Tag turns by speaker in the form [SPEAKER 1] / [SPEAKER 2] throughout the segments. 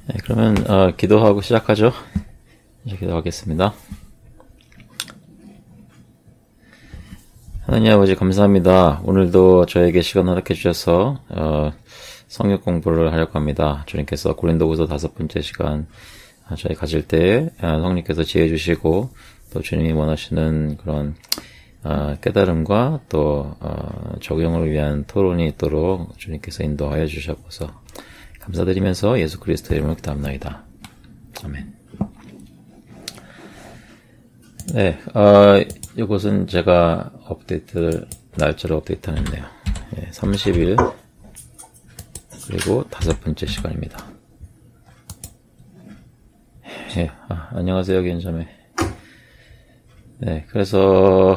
[SPEAKER 1] 네, 그러면 기도하고 시작하죠. 이제 기도하겠습니다. 하나님 아버지 감사합니다. 오늘도 저에게 시간 허락해 주셔서 성경 공부를 하려고 합니다. 주님께서 고린도후서 5번째 시간 저희 가질 때 성령께서 지혜 주시고 또 주님이 원하시는 그런 깨달음과 또 적용을 위한 토론이 있도록 주님께서 인도하여 주셔서 감사드리면서 예수 그리스도의 이름으로 기도합니다. 아멘. 네, 이것은 제가 날짜를 업데이트했네요. 네, 30일 그리고 5번째 시간입니다. 예, 안녕하세요, 견자매. 네, 그래서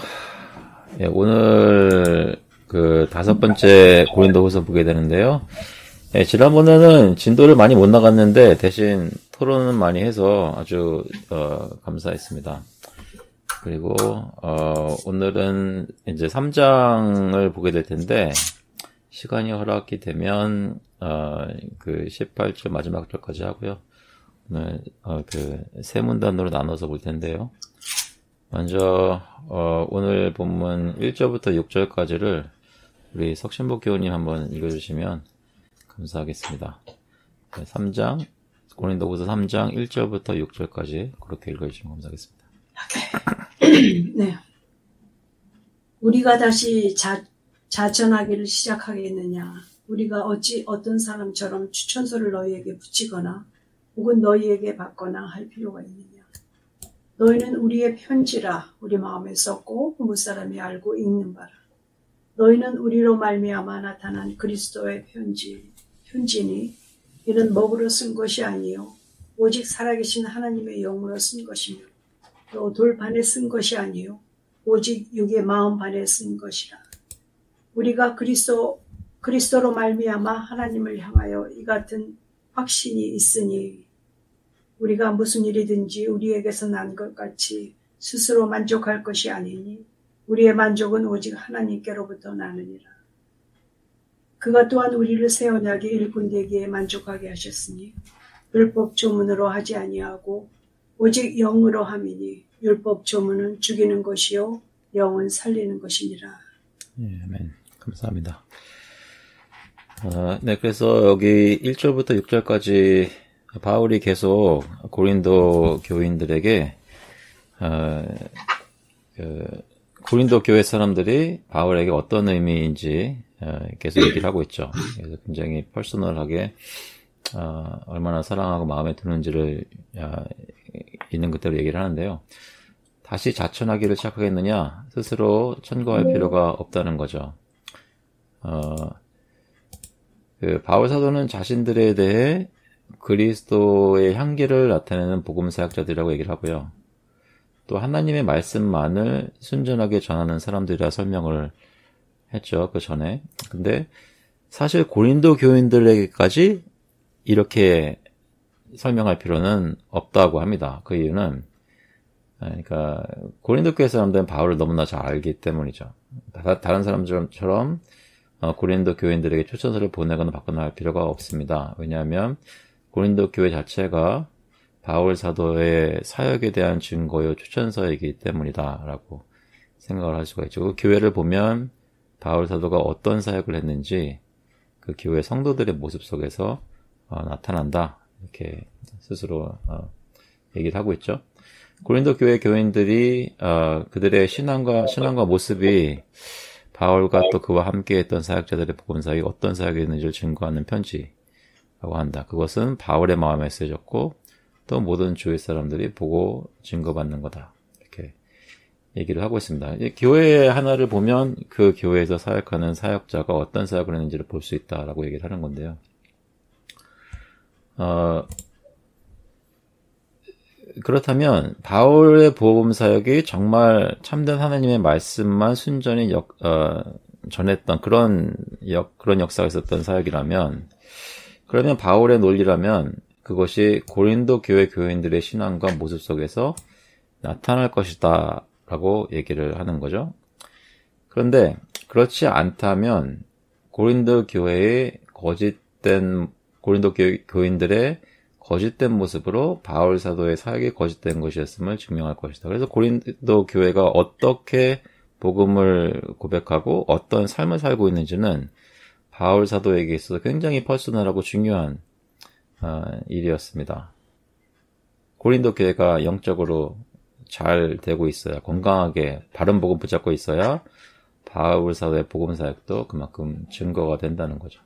[SPEAKER 1] 오늘 그 5번째 고린도후서 보게 되는데요. 네, 지난번에는 진도를 많이 못 나갔는데 대신 토론은 많이 해서 아주 감사했습니다. 그리고 오늘은 이제 3장을 보게 될 텐데 시간이 허락이 되면 그 18절 마지막 절까지 하고요. 오늘 그 세 문단으로 나눠서 볼 텐데요. 먼저 오늘 본문 1절부터 6절까지를 우리 석신복 교우님 한번 읽어주시면 감사하겠습니다. 3장 고린도후서 3장 1절부터 6절까지 그렇게 읽어주시면 감사하겠습니다.
[SPEAKER 2] 네. 우리가 다시 자천하기를 시작하겠느냐? 우리가 어찌 어떤 사람처럼 추천서를 너희에게 붙이거나 혹은 너희에게 받거나 할 필요가 있느냐? 너희는 우리의 편지라 우리 마음에 썼고 무사람이 알고 읽는 바라. 너희는 우리로 말미암아 나타난 그리스도의 편지니 이는 먹으로 쓴 것이 아니요 오직 살아계신 하나님의 영으로 쓴 것이며 또 돌판에 쓴 것이 아니요 오직 육의 마음판에 쓴 것이라. 우리가 그리스도로 말미암아 하나님을 향하여 이 같은 확신이 있으니 우리가 무슨 일이든지 우리에게서 난 것 같이 스스로 만족할 것이 아니니 우리의 만족은 오직 하나님께로부터 나느니라. 그가 또한 우리를 새 언약의 일꾼되기에 만족하게 하셨으니 율법 조문으로 하지 아니하고 오직 영으로 함이니 율법 조문은 죽이는 것이요 영은 살리는 것이니라.
[SPEAKER 1] 예, 아멘. 감사합니다. 네, 그래서 여기 1절부터 6절까지 바울이 계속 고린도 교인들에게 고린도 교회 사람들이 바울에게 어떤 의미인지 계속 얘기를 하고 있죠. 그래서 굉장히 퍼스널하게 얼마나 사랑하고 마음에 드는지를 있는 그대로 얘기를 하는데요. 다시 자천하기를 시작하겠느냐? 스스로 천거할 필요가 없다는 거죠. 그 바울 사도는 자신들에 대해 그리스도의 향기를 나타내는 복음 사역자들이라고 얘기를 하고요. 또 하나님의 말씀만을 순전하게 전하는 사람들이라 설명을 했죠. 그 전에. 근데 사실 고린도 교인들에게까지 이렇게 설명할 필요는 없다고 합니다. 그 이유는 그러니까 고린도 교회 사람들은 바울을 너무나 잘 알기 때문이죠. 다른 사람들처럼 고린도 교인들에게 추천서를 보내거나 받거나 할 필요가 없습니다. 왜냐하면 고린도 교회 자체가 바울 사도의 사역에 대한 증거요 추천서이기 때문이다라고 생각을 할 수가 있죠. 그 교회를 보면 바울 사도가 어떤 사역을 했는지 그 교회 성도들의 모습 속에서 나타난다. 이렇게 스스로 얘기를 하고 있죠. 고린도 교회 교인들이 그들의 신앙과 모습이 바울과 또 그와 함께했던 사역자들의 복음 사역이 어떤 사역이었는지를 증거하는 편지라고 한다. 그것은 바울의 마음에 쓰여졌고 또 모든 주위 사람들이 보고 증거받는 거다. 이렇게 얘기를 하고 있습니다. 교회 하나를 보면 그 교회에서 사역하는 사역자가 어떤 사역을 했는지를 볼 수 있다라고 얘기를 하는 건데요. 그렇다면 바울의 복음 사역이 정말 참된 하나님의 말씀만 순전히 전했던 그런 역사가 있었던 사역이라면, 그러면 바울의 논리라면 그것이 고린도 교회 교인들의 신앙과 모습 속에서 나타날 것이다 라고 얘기를 하는 거죠. 그런데 그렇지 않다면 고린도 교회의 거짓된 고린도 교인들의 거짓된 모습으로 바울 사도의 사역이 거짓된 것이었음을 증명할 것이다. 그래서 고린도 교회가 어떻게 복음을 고백하고 어떤 삶을 살고 있는지는 바울 사도에게 있어서 굉장히 퍼스널하고 중요한 일이었습니다. 고린도 교회가 영적으로 잘 되고 있어야, 건강하게 바른 복음 붙잡고 있어야 바울 사도의 복음 사역도 그만큼 증거가 된다는 거죠.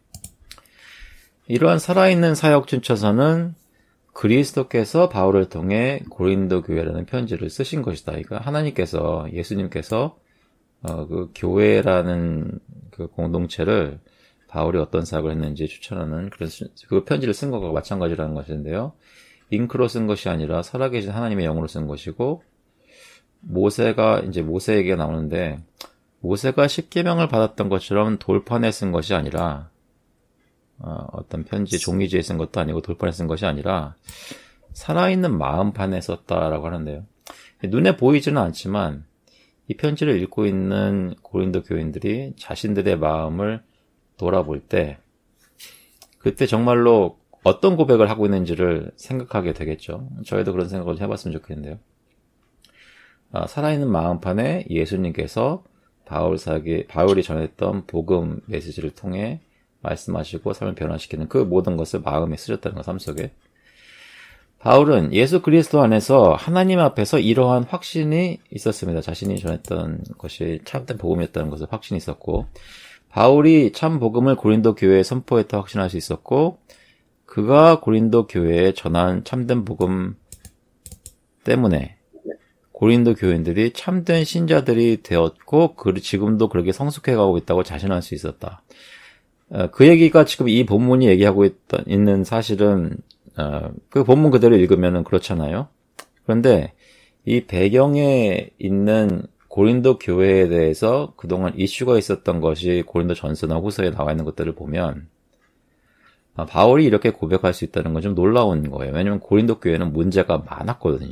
[SPEAKER 1] 이러한 살아있는 사역 준처서는 그리스도께서 바울을 통해 고린도 교회라는 편지를 쓰신 것이다. 그러니까 하나님께서, 예수님께서 그 교회라는 그 공동체를 바울이 어떤 사역을 했는지 추천하는 그런 그 편지를 쓴 것과 마찬가지라는 것인데요. 잉크로 쓴 것이 아니라 살아계신 하나님의 영으로 쓴 것이고, 모세가 이제 모세 얘기가 나오는데, 모세가 십계명을 받았던 것처럼 돌판에 쓴 것이 아니라 어떤 편지 종이지에 쓴 것도 아니고 돌판에 쓴 것이 아니라 살아있는 마음판에 썼다라고 하는데요. 눈에 보이지는 않지만 이 편지를 읽고 있는 고린도 교인들이 자신들의 마음을 돌아볼 때 그때 정말로 어떤 고백을 하고 있는지를 생각하게 되겠죠. 저희도 그런 생각을 해봤으면 좋겠는데요. 살아있는 마음판에 예수님께서 바울이 전했던 복음 메시지를 통해 말씀하시고 삶을 변화시키는 그 모든 것을 마음에 쓰셨다는 것, 삶 속에. 바울은 예수 그리스도 안에서 하나님 앞에서 이러한 확신이 있었습니다. 자신이 전했던 것이 참된 복음이었다는 것을 확신이 있었고, 바울이 참 복음을 고린도 교회에 선포했다 확신할 수 있었고, 그가 고린도 교회에 전한 참된 복음 때문에 고린도 교인들이 참된 신자들이 되었고, 지금도 그렇게 성숙해가고 있다고 자신할 수 있었다. 그 얘기가 지금 이 본문이 얘기하고 있는 사실은, 그 본문 그대로 읽으면 그렇잖아요. 그런데 이 배경에 있는 고린도 교회에 대해서 그동안 이슈가 있었던 것이 고린도 전서나 후서에 나와 있는 것들을 보면, 바울이 이렇게 고백할 수 있다는 건 좀 놀라운 거예요. 왜냐하면 고린도 교회는 문제가 많았거든요.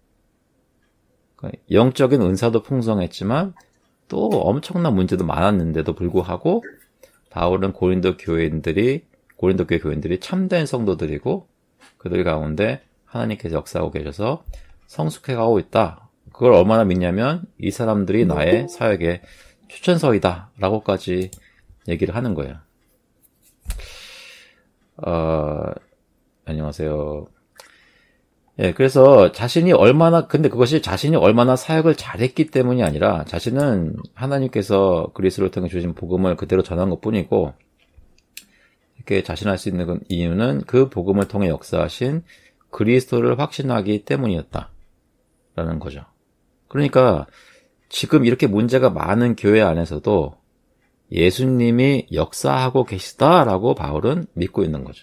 [SPEAKER 1] 영적인 은사도 풍성했지만 또 엄청난 문제도 많았는데도 불구하고 바울은 고린도 교회 교인들이 참된 성도들이고 그들 가운데 하나님께서 역사하고 계셔서 성숙해가고 있다. 그걸 얼마나 믿냐면 이 사람들이 나의 사역의 추천서이다 라고까지 얘기를 하는 거예요. 안녕하세요. 예, 그래서 근데 그것이 자신이 얼마나 사역을 잘했기 때문이 아니라 자신은 하나님께서 그리스도를 통해 주신 복음을 그대로 전한 것 뿐이고, 이렇게 자신할 수 있는 이유는 그 복음을 통해 역사하신 그리스도를 확신하기 때문이었다. 라는 거죠. 그러니까 지금 이렇게 문제가 많은 교회 안에서도 예수님이 역사하고 계시다라고 바울은 믿고 있는 거죠.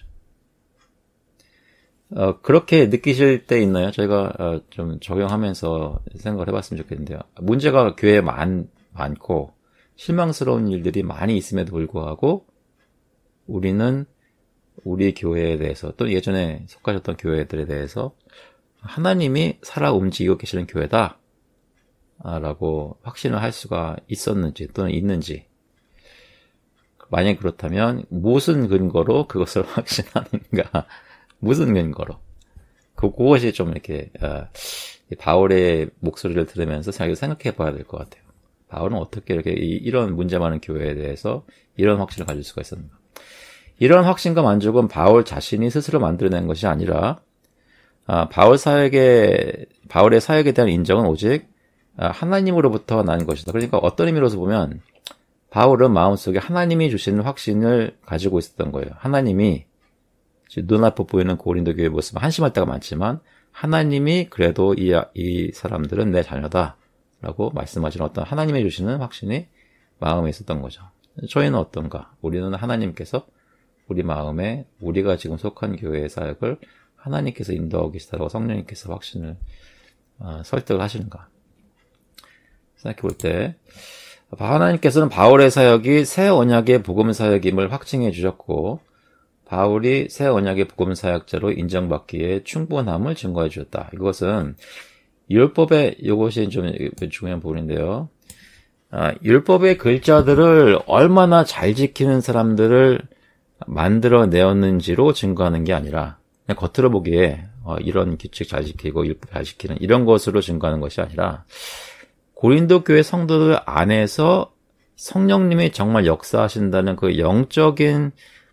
[SPEAKER 1] 그렇게 느끼실 때 있나요? 저희가 좀 적용하면서 생각을 해봤으면 좋겠는데요. 문제가 교회에 많고 실망스러운 일들이 많이 있음에도 불구하고 우리는 우리 교회에 대해서 또 예전에 속하셨던 교회들에 대해서 하나님이 살아 움직이고 계시는 교회다 라고 확신을 할 수가 있었는지 또는 있는지, 만약 그렇다면 무슨 근거로 그것을 확신하는가, 무슨 근거로, 그것이 좀 이렇게 바울의 목소리를 들으면서 자기도 생각해 봐야 될 것 같아요. 바울은 어떻게 이렇게 이런 문제 많은 교회에 대해서 이런 확신을 가질 수가 있었는가. 이런 확신과 만족은 바울 자신이 스스로 만들어낸 것이 아니라 바울의 사역에 대한 인정은 오직 하나님으로부터 난 것이다. 그러니까 어떤 의미로서 보면 바울은 마음속에 하나님이 주시는 확신을 가지고 있었던 거예요. 하나님이 눈앞에 보이는 고린도 교회의 모습은 한심할 때가 많지만 하나님이 그래도 이 사람들은 내 자녀다 라고 말씀하시는 어떤 하나님이 주시는 확신이 마음에 있었던 거죠. 저희는 어떤가? 우리는 하나님께서 우리 마음에 우리가 지금 속한 교회의 사역을 하나님께서 인도하고 계시다라고 성령님께서 확신을 설득을 하시는가? 생각해 볼 때 하나님께서는 바울의 사역이 새 언약의 복음 사역임을 확증해 주셨고, 바울이 새 언약의 복음 사역자로 인정받기에 충분함을 증거해 주셨다. 이것은 이것이 좀 중요한 부분인데요. 율법의 글자들을 얼마나 잘 지키는 사람들을 만들어내었는지로 증거하는 게 아니라 그냥 겉으로 보기에 이런 규칙 잘 지키고 율법 잘 지키는 이런 것으로 증거하는 것이 아니라 고린도 교회 성도들 안에서 성령님이 정말 역사하신다는 그 영적인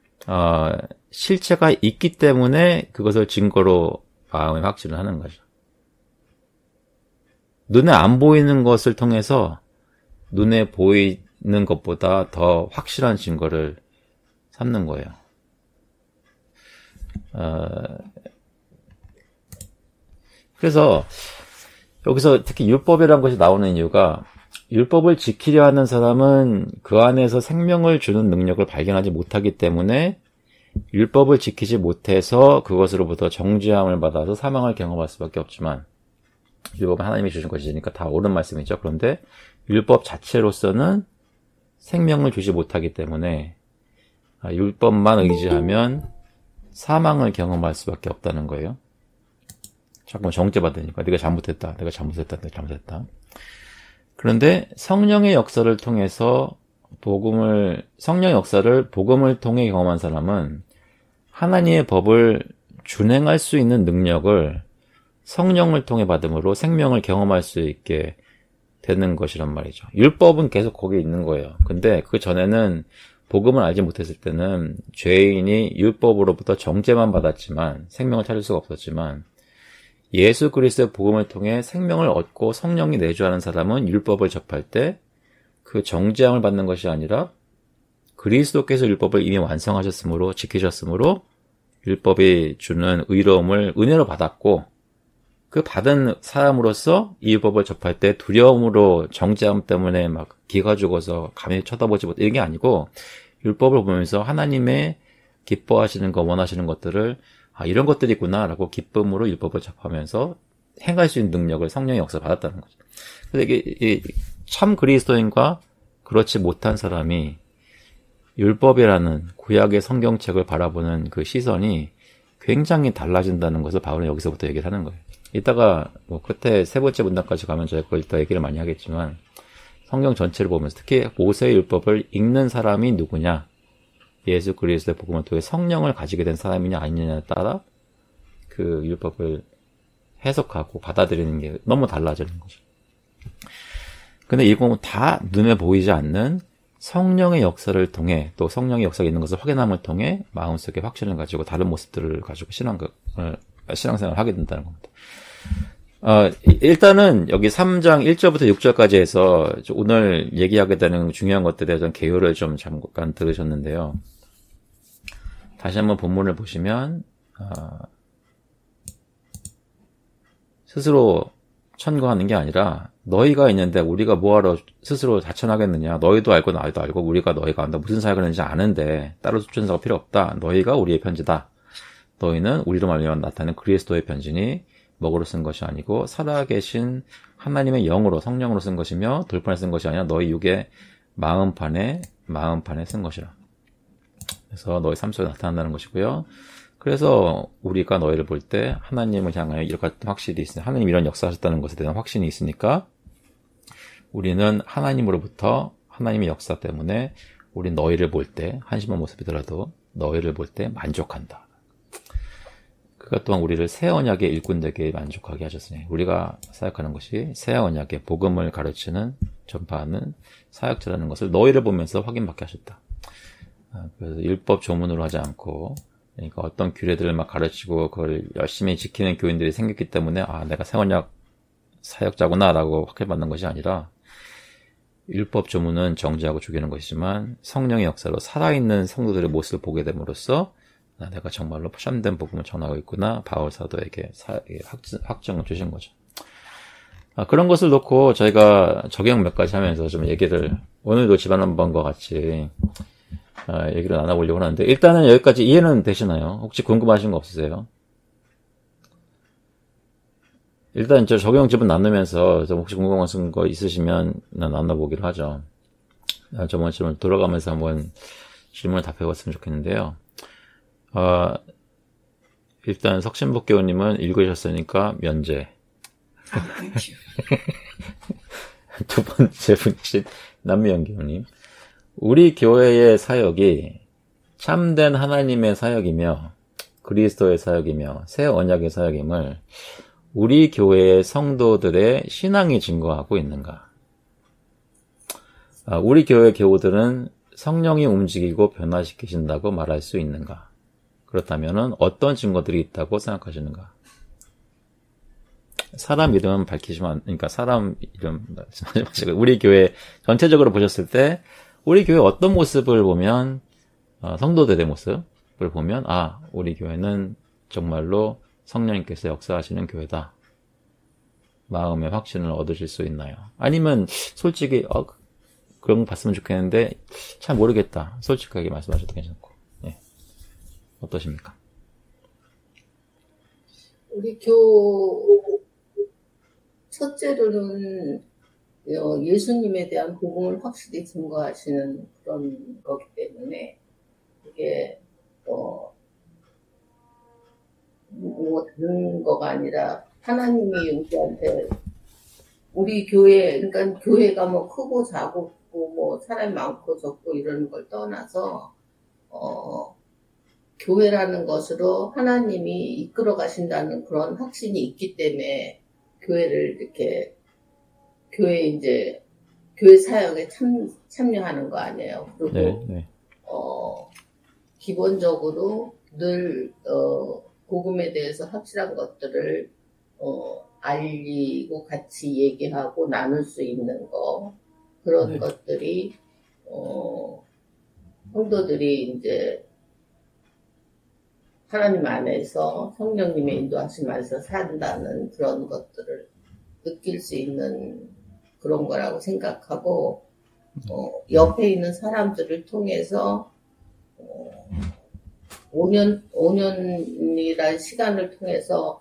[SPEAKER 1] 실체가 있기 때문에 그것을 증거로 마음의 확신을 하는 거죠. 눈에 안 보이는 것을 통해서 눈에 보이는 것보다 더 확실한 증거를 삼는 거예요. 그래서 여기서 특히 율법이라는 것이 나오는 이유가 율법을 지키려 하는 사람은 그 안에서 생명을 주는 능력을 발견하지 못하기 때문에 율법을 지키지 못해서 그것으로부터 정죄함을 받아서 사망을 경험할 수밖에 없지만 율법은 하나님이 주신 것이니까 다 옳은 말씀이죠. 그런데 율법 자체로서는 생명을 주지 못하기 때문에 율법만 의지하면 사망을 경험할 수밖에 없다는 거예요. 자꾸 정죄받으니까 내가 잘못했다. 그런데 성령의 역사를 통해서 성령의 역사를 복음을 통해 경험한 사람은 하나님의 법을 준행할 수 있는 능력을 성령을 통해 받음으로 생명을 경험할 수 있게 되는 것이란 말이죠. 율법은 계속 거기에 있는 거예요. 근데 그 전에는 복음을 알지 못했을 때는 죄인이 율법으로부터 정죄만 받았지만 생명을 찾을 수가 없었지만 예수 그리스도의 복음을 통해 생명을 얻고 성령이 내주하는 사람은 율법을 접할 때 그 정죄함을 받는 것이 아니라 그리스도께서 율법을 이미 완성하셨으므로 지키셨으므로 율법이 주는 의로움을 은혜로 받았고 그 받은 사람으로서 이 율법을 접할 때 두려움으로 정죄함 때문에 막 기가 죽어서 감히 쳐다보지 못 이런 게 아니고 율법을 보면서 하나님의 기뻐하시는 것 원하시는 것들을 이런 것들이 있구나 라고 기쁨으로 율법을 접하면서 행할 수 있는 능력을 성령의 역사 받았다는 거죠. 그래서 이게 참 그리스도인과 그렇지 못한 사람이 율법이라는 구약의 성경책을 바라보는 그 시선이 굉장히 달라진다는 것을 바울은 여기서부터 얘기를 하는 거예요. 이따가 끝에 세 번째 문단까지 가면 저희가 그걸 더 얘기를 많이 하겠지만 성경 전체를 보면서 특히 모세의 율법을 읽는 사람이 누구냐, 예수 그리스도의 복음을 통해 성령을 가지게 된 사람이냐 아니냐에 따라 그 율법을 해석하고 받아들이는 게 너무 달라지는 거죠. 근데 이건 다 눈에 보이지 않는 성령의 역사를 통해 또 성령의 역사가 있는 것을 확인함을 통해 마음속에 확신을 가지고 다른 모습들을 가지고 신앙생활을 하게 된다는 겁니다. 일단은 여기 3장 1절부터 6절까지 해서 오늘 얘기하게 되는 중요한 것들에 대한 개요를 좀 잠깐 들으셨는데요. 다시 한번 본문을 보시면 스스로 천거하는 게 아니라 너희가 있는데 우리가 뭐하러 스스로 자천하겠느냐. 너희도 알고 나도 알고 우리가 너희가 안다. 무슨 사역을 하는지 아는데 따로 수천사가 필요 없다. 너희가 우리의 편지다. 너희는 우리로 말미암아 나타나는 그리스도의 편지니 먹으로 쓴 것이 아니고 살아계신 하나님의 영으로 성령으로 쓴 것이며 돌판에 쓴 것이 아니라 너희 육의 마음판에 쓴 것이라. 그래서 너희 삶 속에 나타난다는 것이고요. 그래서 우리가 너희를 볼 때 하나님을 향하여 이런 같은 확신이 있으니 하나님 이런 역사하셨다는 것에 대한 확신이 있으니까 우리는 하나님으로부터 하나님의 역사 때문에 우리 너희를 볼 때 한심한 모습이더라도 너희를 볼 때 만족한다. 그것 또한 우리를 새 언약의 일꾼되게 만족하게 하셨으니 우리가 사역하는 것이 새 언약의 복음을 가르치는 전파하는 사역자라는 것을 너희를 보면서 확인받게 하셨다. 그래서 율법 조문으로 하지 않고 그러니까 어떤 규례들을 막 가르치고 그걸 열심히 지키는 교인들이 생겼기 때문에 내가 새 언약 사역자구나 라고 확인받는 것이 아니라 율법 조문은 정죄하고 죽이는 것이지만 성령의 역사로 살아있는 성도들의 모습을 보게 됨으로써 내가 정말로 참된 복음을 전하고 있구나. 바울 사도에게 확정을 주신 거죠. 그런 것을 놓고 저희가 적용 몇 가지 하면서 좀 얘기를 오늘도 지난번과 같이 얘기를 나눠보려고 하는데 일단은 여기까지 이해는 되시나요? 혹시 궁금하신 거 없으세요? 일단 저 적용 지분 나누면서 혹시 궁금하신 거 있으시면 나눠보기로 하죠. 저번 질문 돌아가면서 한번 질문을 답해봤으면 좋겠는데요. 일단 석신복교우님은 읽으셨으니까 면제. 두 번째 분이신 남미연교우님. 우리 교회의 사역이 참된 하나님의 사역이며 그리스도의 사역이며 새 언약의 사역임을 우리 교회의 성도들의 신앙이 증거하고 있는가? 우리 교회 교우들은 성령이 움직이고 변화시키신다고 말할 수 있는가? 그렇다면 어떤 증거들이 있다고 생각하시는가? 사람 이름 밝히시면, 그러니까 사람 이름 말씀하지 마시고, 우리 교회 전체적으로 보셨을 때, 우리 교회 어떤 모습을 보면, 성도들의 모습을 보면, 우리 교회는 정말로 성령님께서 역사하시는 교회다. 마음의 확신을 얻으실 수 있나요? 아니면, 솔직히, 그런 거 봤으면 좋겠는데, 잘 모르겠다. 솔직하게 말씀하셔도 괜찮고. 예. 어떠십니까?
[SPEAKER 3] 우리 첫째로는 예수님에 대한 복음을 확실히 증거하시는 그런 거기 때문에 이게 다른 거가 아니라 하나님이 우리한테 우리 교회 그러니까 교회가 뭐 크고 작고 뭐 사람이 많고 적고 이런 걸 떠나서 교회라는 것으로 하나님이 이끌어 가신다는 그런 확신이 있기 때문에 교회를 이렇게 교회 사역에 참여하는 거 아니에요. 그리고
[SPEAKER 1] 네.
[SPEAKER 3] 기본적으로 늘 복음에 대해서 확실한 것들을 알리고 같이 얘기하고 나눌 수 있는 거 그런 것들이 성도들이 이제 하나님 안에서 성령님의 인도하심 안에서 산다는 그런 것들을 느낄 수 있는 그런 거라고 생각하고 옆에 있는 사람들을 통해서 5년이라는 시간을 통해서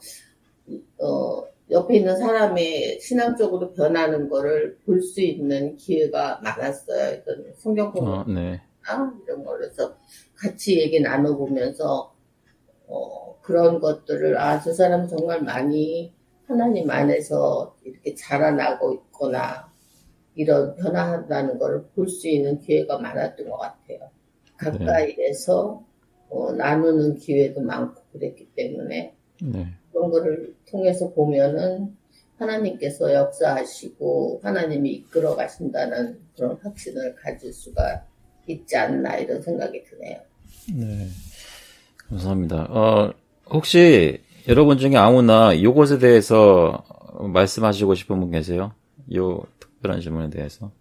[SPEAKER 3] 옆에 있는 사람의 신앙적으로 변하는 거를 볼 수 있는 기회가 많았어요. 이런 성경 공부나 이런 거에서 같이 얘기 나눠보면서 그런 것들을 저 사람 정말 많이 하나님 안에서 이렇게 자라나고 있구나 이런 변화한다는 걸 볼 수 있는 기회가 많았던 것 같아요. 가까이에서 나누는 기회도 많고 그랬기 때문에 그런 거를 통해서 보면은 하나님께서 역사하시고 하나님이 이끌어 가신다는 그런 확신을 가질 수가 있지 않나 이런 생각이 드네요.
[SPEAKER 1] 네. 감사합니다. 혹시 여러분 중에 아무나 이것에 대해서 말씀하시고 싶은 분 계세요? 이 특별한 질문에 대해서.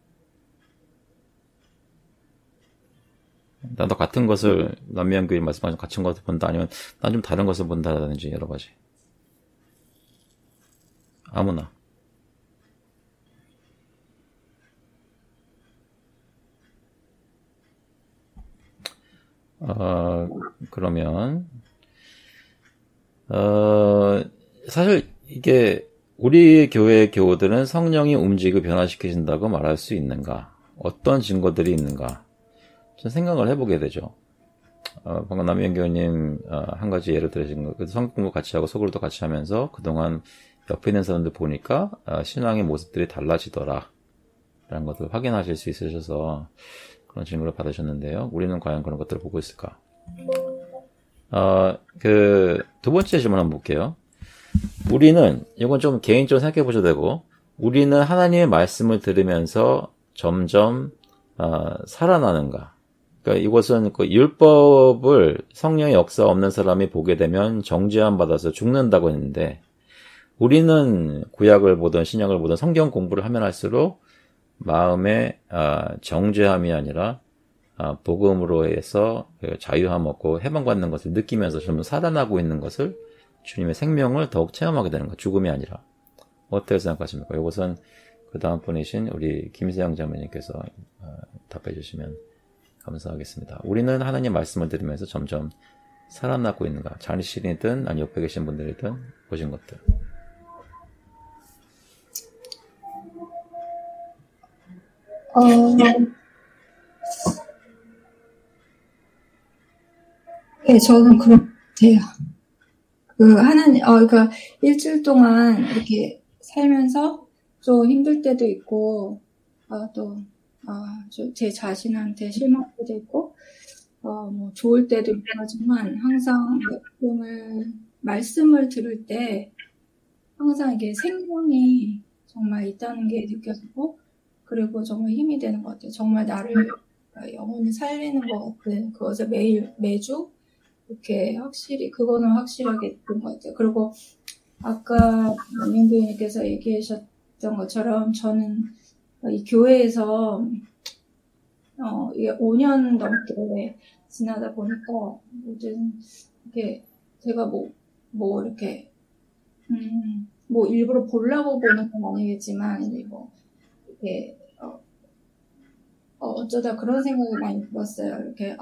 [SPEAKER 1] 나도 같은 것을 남미한 교회 말씀하신 같은 것을 본다 아니면 난 좀 다른 것을 본다든지 여러 가지. 아무나. 그러면 사실 이게 우리 교회의 교우들은 성령이 움직이고 변화시키신다고 말할 수 있는가? 어떤 증거들이 있는가? 좀 생각을 해보게 되죠. 방금 남희영 교우님 한 가지 예를 들으신 거, 성경 공부 같이 하고 소그룹도 같이 하면서 그동안 옆에 있는 사람들 보니까 신앙의 모습들이 달라지더라 라는 것을 확인하실 수 있으셔서 그런 질문을 받으셨는데요. 우리는 과연 그런 것들을 보고 있을까? 두 번째 질문 한번 볼게요. 우리는, 이건 좀 개인적으로 생각해 보셔도 되고, 우리는 하나님의 말씀을 들으면서 점점, 살아나는가? 그러니까 이것은 그 율법을 성령의 역사 없는 사람이 보게 되면 정죄함 받아서 죽는다고 했는데, 우리는 구약을 보든 신약을 보든 성경 공부를 하면 할수록 마음의 정죄함이 아니라 복음으로 해서 자유함 얻고 해방받는 것을 느끼면서 좀 살아나고 있는 것을 주님의 생명을 더욱 체험하게 되는 것, 죽음이 아니라. 어떻게 생각하십니까? 이것은 그 다음 분이신 우리 김세영 자매님께서 답해 주시면 감사하겠습니다. 우리는 하나님 말씀을 들으면서 점점 살아나고 있는가? 자신이든 아니 옆에 계신 분들이든 보신 것들.
[SPEAKER 4] 네, 저는 그렇대요. 그러니까 일주일 동안 이렇게 살면서 좀 힘들 때도 있고, 제 자신한테 실망할 때도 있고, 뭐 좋을 때도 있고 하지만 항상 말씀을 들을 때 항상 이게 생명이 정말 있다는 게 느껴지고 그리고 정말 힘이 되는 것 같아요. 정말 나를 영혼이 살리는 것 같은 그것을 매주 이렇게 그거는 확실하게 된 것 같아요. 그리고 아까 민부님께서 얘기하셨던 것처럼 저는 이 교회에서 이게 5년 넘게 지나다 보니까 요즘 이렇게 제가 뭐 이렇게 뭐 일부러 보려고 보는 건 아니겠지만 이제 뭐 이렇게 어쩌다 그런 생각이 많이 들었어요. 이렇게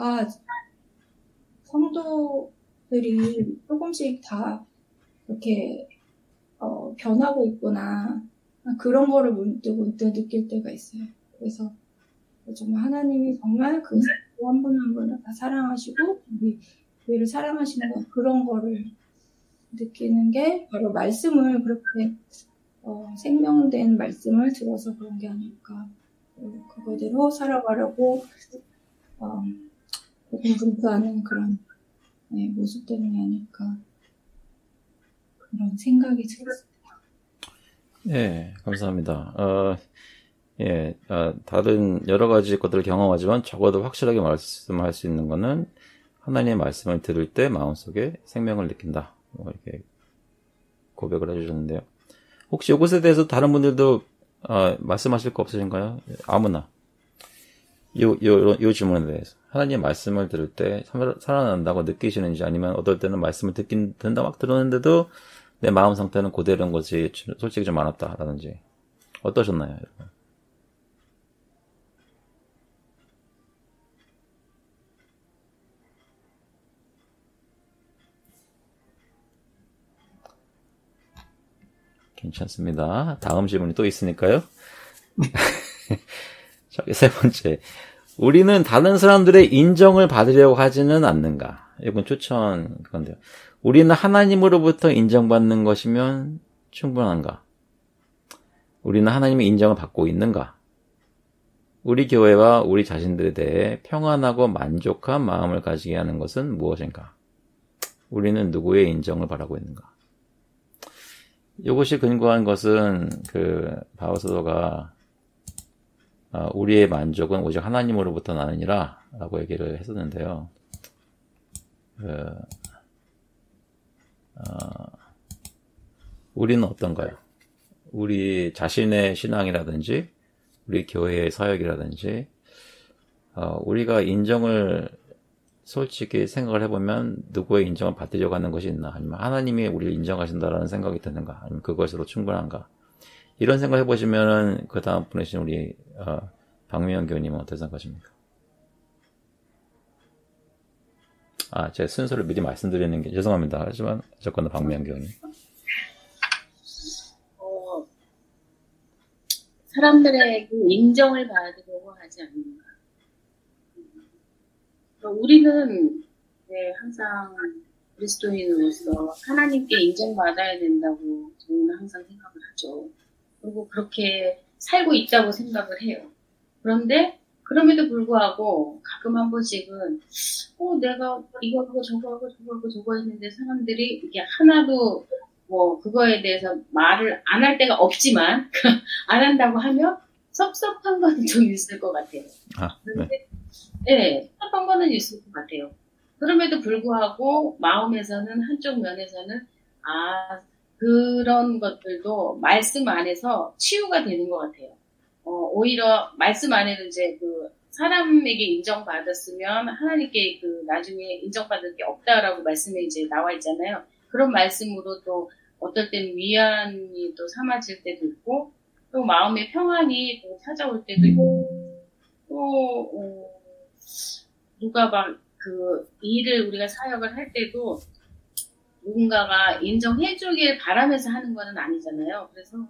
[SPEAKER 4] 성도들이 조금씩 다 이렇게 변하고 있구나 그런 거를 문득 느낄 때가 있어요. 그래서 정말 하나님이 정말 그 한 분 한 분을 다 사랑하시고 우리 교회를 사랑하시는 거 그런 거를 느끼는 게 바로 말씀을 그렇게 생명된 말씀을 들어서 그런 게 아닐까. 그거대로 살아가려고 분투하는 그런 모습 때문이 아닐까 그런 생각이 들었습니다.
[SPEAKER 1] 네, 감사합니다. 다른 여러 가지 것들을 경험하지만 적어도 확실하게 말씀할 수 있는 것은 하나님의 말씀을 들을 때 마음속에 생명을 느낀다. 이렇게 고백을 해주셨는데요. 혹시 이것에 대해서 다른 분들도 말씀하실 거 없으신가요? 아무나. 요 질문에 대해서. 하나님의 말씀을 들을 때 살아난다고 느끼시는지 아니면 어떨 때는 말씀을 듣는다 막 들었는데도 내 마음 상태는 그대로인 것이 솔직히 좀 많았다라든지. 어떠셨나요, 여러분? 괜찮습니다. 다음 질문이 또 있으니까요. 저기 세 번째. 우리는 다른 사람들의 인정을 받으려고 하지는 않는가? 이건 추천 그건데요. 우리는 하나님으로부터 인정받는 것이면 충분한가? 우리는 하나님의 인정을 받고 있는가? 우리 교회와 우리 자신들에 대해 평안하고 만족한 마음을 가지게 하는 것은 무엇인가? 우리는 누구의 인정을 바라고 있는가? 이것이 근거한 것은 바울 사도가 우리의 만족은 오직 하나님으로부터 나느니라 라고 얘기를 했었는데요. 우리는 어떤가요? 우리 자신의 신앙이라든지 우리 교회의 사역이라든지 우리가 인정을 솔직히 생각을 해보면 누구의 인정을 받으려고 하는 것이 있나 아니면 하나님이 우리를 인정하신다라는 생각이 드는가 아니면 그것으로 충분한가 이런 생각을 해보시면은 그 다음 분이신 우리 박미영 교우님은 어떻게 생각하십니까? 제 순서를 미리 말씀드리는 게 죄송합니다. 하지만 어쨌거나 박미영 교우님.
[SPEAKER 5] 사람들에게 인정을 받으려고 하지 않는가. 우리는 항상 그리스도인으로서 하나님께 인정받아야 된다고 저는 항상 생각을 하죠. 그리고 그렇게 살고 있다고 생각을 해요. 그런데 그럼에도 불구하고 가끔 한 번씩은 내가 이거 하고 저거 하고 저거 하고 저거 했는데 사람들이 이게 하나도 그거에 대해서 말을 안 할 때가 없지만 안 한다고 하면 섭섭한 건 좀 있을 것 같아요. 네, 섭섭한 거는 있을 것 같아요. 그럼에도 불구하고 마음에서는 한쪽 면에서는 그런 것들도 말씀 안에서 치유가 되는 것 같아요. 오히려 말씀 안에도 이제 사람에게 인정받았으면 하나님께 나중에 인정받을 게 없다라고 말씀에 이제 나와 있잖아요. 그런 말씀으로 또 어떨 땐 위안이 또 삼아질 때도 있고 또 마음의 평안이 또 찾아올 때도 있고 또 누가 막 일을 우리가 사역을 할 때도 누군가가 인정해주길 바라면서 하는 거는 아니잖아요. 그래서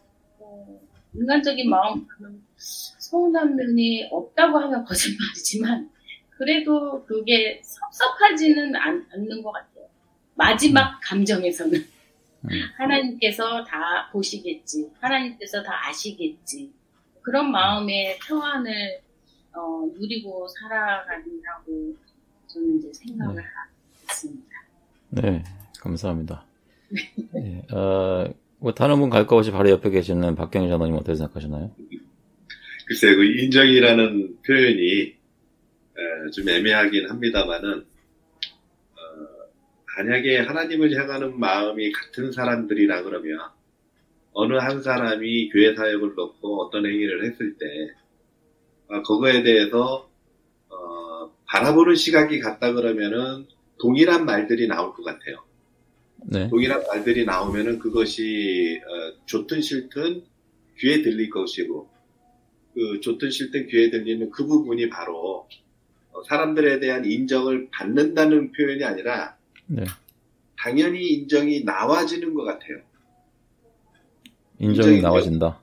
[SPEAKER 5] 인간적인 마음 서운한 면이 없다고 하면 거짓말이지만 그래도 그게 섭섭하지는 않는 것 같아요. 마지막 감정에서는 하나님께서 다 보시겠지, 하나님께서 다 아시겠지 그런 마음의 평안을 누리고 살아간다고 저는 이제 생각을 했습니다.
[SPEAKER 1] 네, 감사합니다. 네, 뭐 다른 분 갈 거 없이 바로 옆에 계시는 박경희 장로님 어떻게 생각하시나요?
[SPEAKER 6] 글쎄요, 그 인정이라는 표현이 좀 애매하긴 합니다만은 만약에 하나님을 향하는 마음이 같은 사람들이라 그러면 어느 한 사람이 교회 사역을 놓고 어떤 행위를 했을 때 그거에 대해서 바라보는 시각이 같다 그러면은 동일한 말들이 나올 것 같아요.
[SPEAKER 1] 네.
[SPEAKER 6] 동일한 말들이 나오면은 그것이 좋든 싫든 귀에 들릴 것이고 그 좋든 싫든 귀에 들리는 그 부분이 바로 사람들에 대한 인정을 받는다는 표현이 아니라
[SPEAKER 1] 네.
[SPEAKER 6] 당연히 인정이 나와지는 것 같아요.
[SPEAKER 1] 인정이 나와진다.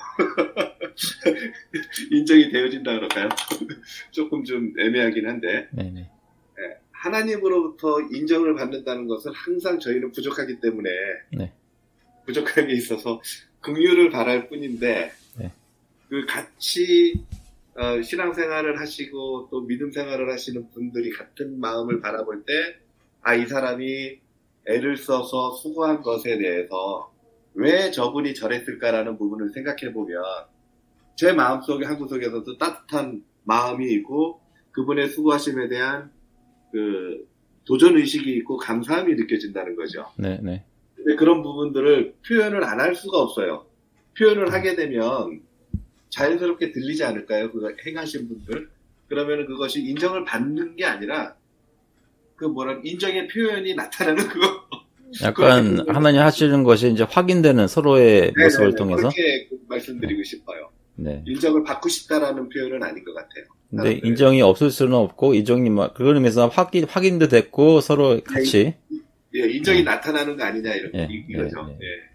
[SPEAKER 6] 인정이 되어진다 그럴까요? 조금 좀 애매하긴 한데
[SPEAKER 1] 네네.
[SPEAKER 6] 하나님으로부터 인정을 받는다는 것은 항상 저희는 부족하기 때문에
[SPEAKER 1] 네.
[SPEAKER 6] 부족함에 있어서 긍휼을 바랄 뿐인데
[SPEAKER 1] 네.
[SPEAKER 6] 그 같이 신앙생활을 하시고 또 믿음 생활을 하시는 분들이 같은 마음을 바라볼 때 이 사람이 애를 써서 수고한 것에 대해서 왜 저분이 저랬을까라는 부분을 생각해보면 제 마음속에 한구석에서도 따뜻한 마음이 있고 그분의 수고하심에 대한 그 도전의식이 있고 감사함이 느껴진다는 거죠.
[SPEAKER 1] 네.
[SPEAKER 6] 근데 그런 부분들을 표현을 안 할 수가 없어요. 표현을 하게 되면 자연스럽게 들리지 않을까요? 그거 행하신 분들. 그러면 그것이 인정을 받는 게 아니라 인정의 표현이 나타나는 그거.
[SPEAKER 1] 약간 하나님 하시는 것이 이제 확인되는 서로의 모습을 통해서.
[SPEAKER 6] 그렇게 말씀드리고 싶어요.
[SPEAKER 1] 네.
[SPEAKER 6] 인정을 받고 싶다라는 표현은 아닌 것 같아요.
[SPEAKER 1] 근데 인정이 없을 수는 없고, 그런 의미에서 확인도 됐고, 서로 같이.
[SPEAKER 6] 예, 인정이 나타나는 거 아니냐, 이거죠.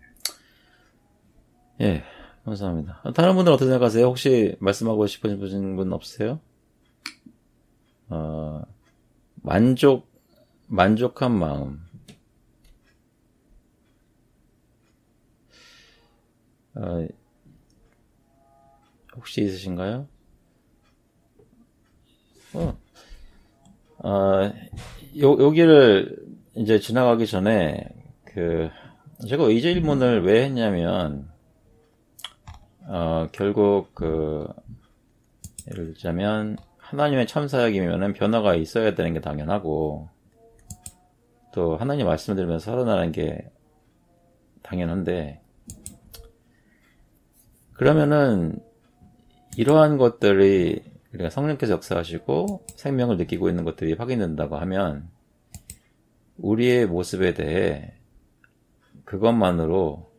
[SPEAKER 1] 예, 감사합니다. 다른 분들 어떻게 생각하세요? 혹시 말씀하고 싶으신 분 없으세요? 만족한 마음. 혹시 있으신가요? 여기를 이제 지나가기 전에, 제가 이 질문을 왜 했냐면, 결국 예를 들자면, 하나님의 참사역이면은 변화가 있어야 되는 게 당연하고, 또 하나님 말씀을 들으면서 살아나는 게 당연한데, 그러면은 이러한 것들이 우리가 성령께서 역사하시고 생명을 느끼고 있는 것들이 확인된다고 하면 우리의 모습에 대해 그것만으로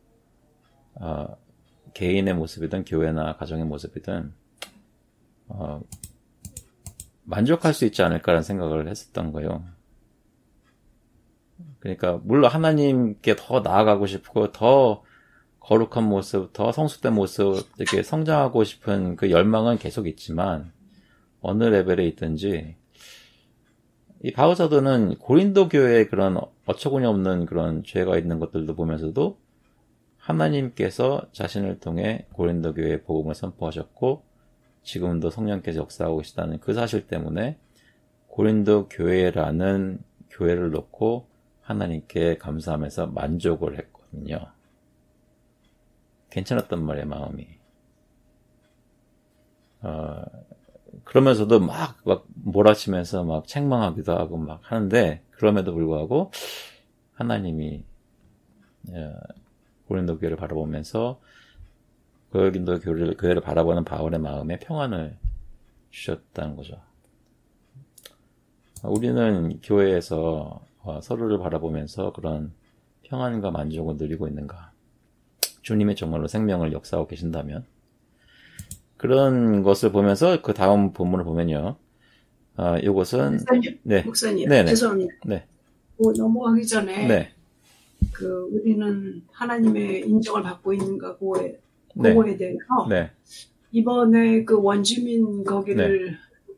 [SPEAKER 1] 개인의 모습이든 교회나 가정의 모습이든 만족할 수 있지 않을까라는 생각을 했었던 거예요. 그러니까 물론 하나님께 더 나아가고 싶고 더 거룩한 모습, 더 성숙된 모습, 이렇게 성장하고 싶은 그 열망은 계속 있지만 어느 레벨에 있든지 이 바울사도는 고린도 교회에 그런 어처구니 없는 그런 죄가 있는 것들도 보면서도 하나님께서 자신을 통해 고린도 교회에 복음을 선포하셨고 지금도 성령께서 역사하고 계시다는 그 사실 때문에 고린도 교회라는 교회를 놓고 하나님께 감사하면서 만족을 했거든요. 괜찮았단 말이에요, 마음이. 그러면서도 막 몰아치면서 막 책망하기도 하고 막 하는데, 그럼에도 불구하고, 하나님이, 고린도 교회를 바라보면서, 고린도 교회를 바라보는 바울의 마음에 평안을 주셨다는 거죠. 우리는 교회에서 서로를 바라보면서 그런 평안과 만족을 누리고 있는가? 주님이 정말로 생명을 역사하고 계신다면 그런 것을 보면서 그 다음 본문을 보면요. 이것은
[SPEAKER 2] 목사님,
[SPEAKER 1] 네네.
[SPEAKER 2] 죄송합니다.
[SPEAKER 1] 네.
[SPEAKER 2] 넘어가기 전에
[SPEAKER 1] 네.
[SPEAKER 2] 우리는 하나님의 인정을 받고 있는가 그거에 대해서
[SPEAKER 1] 네.
[SPEAKER 2] 이번에 그 원주민 거기를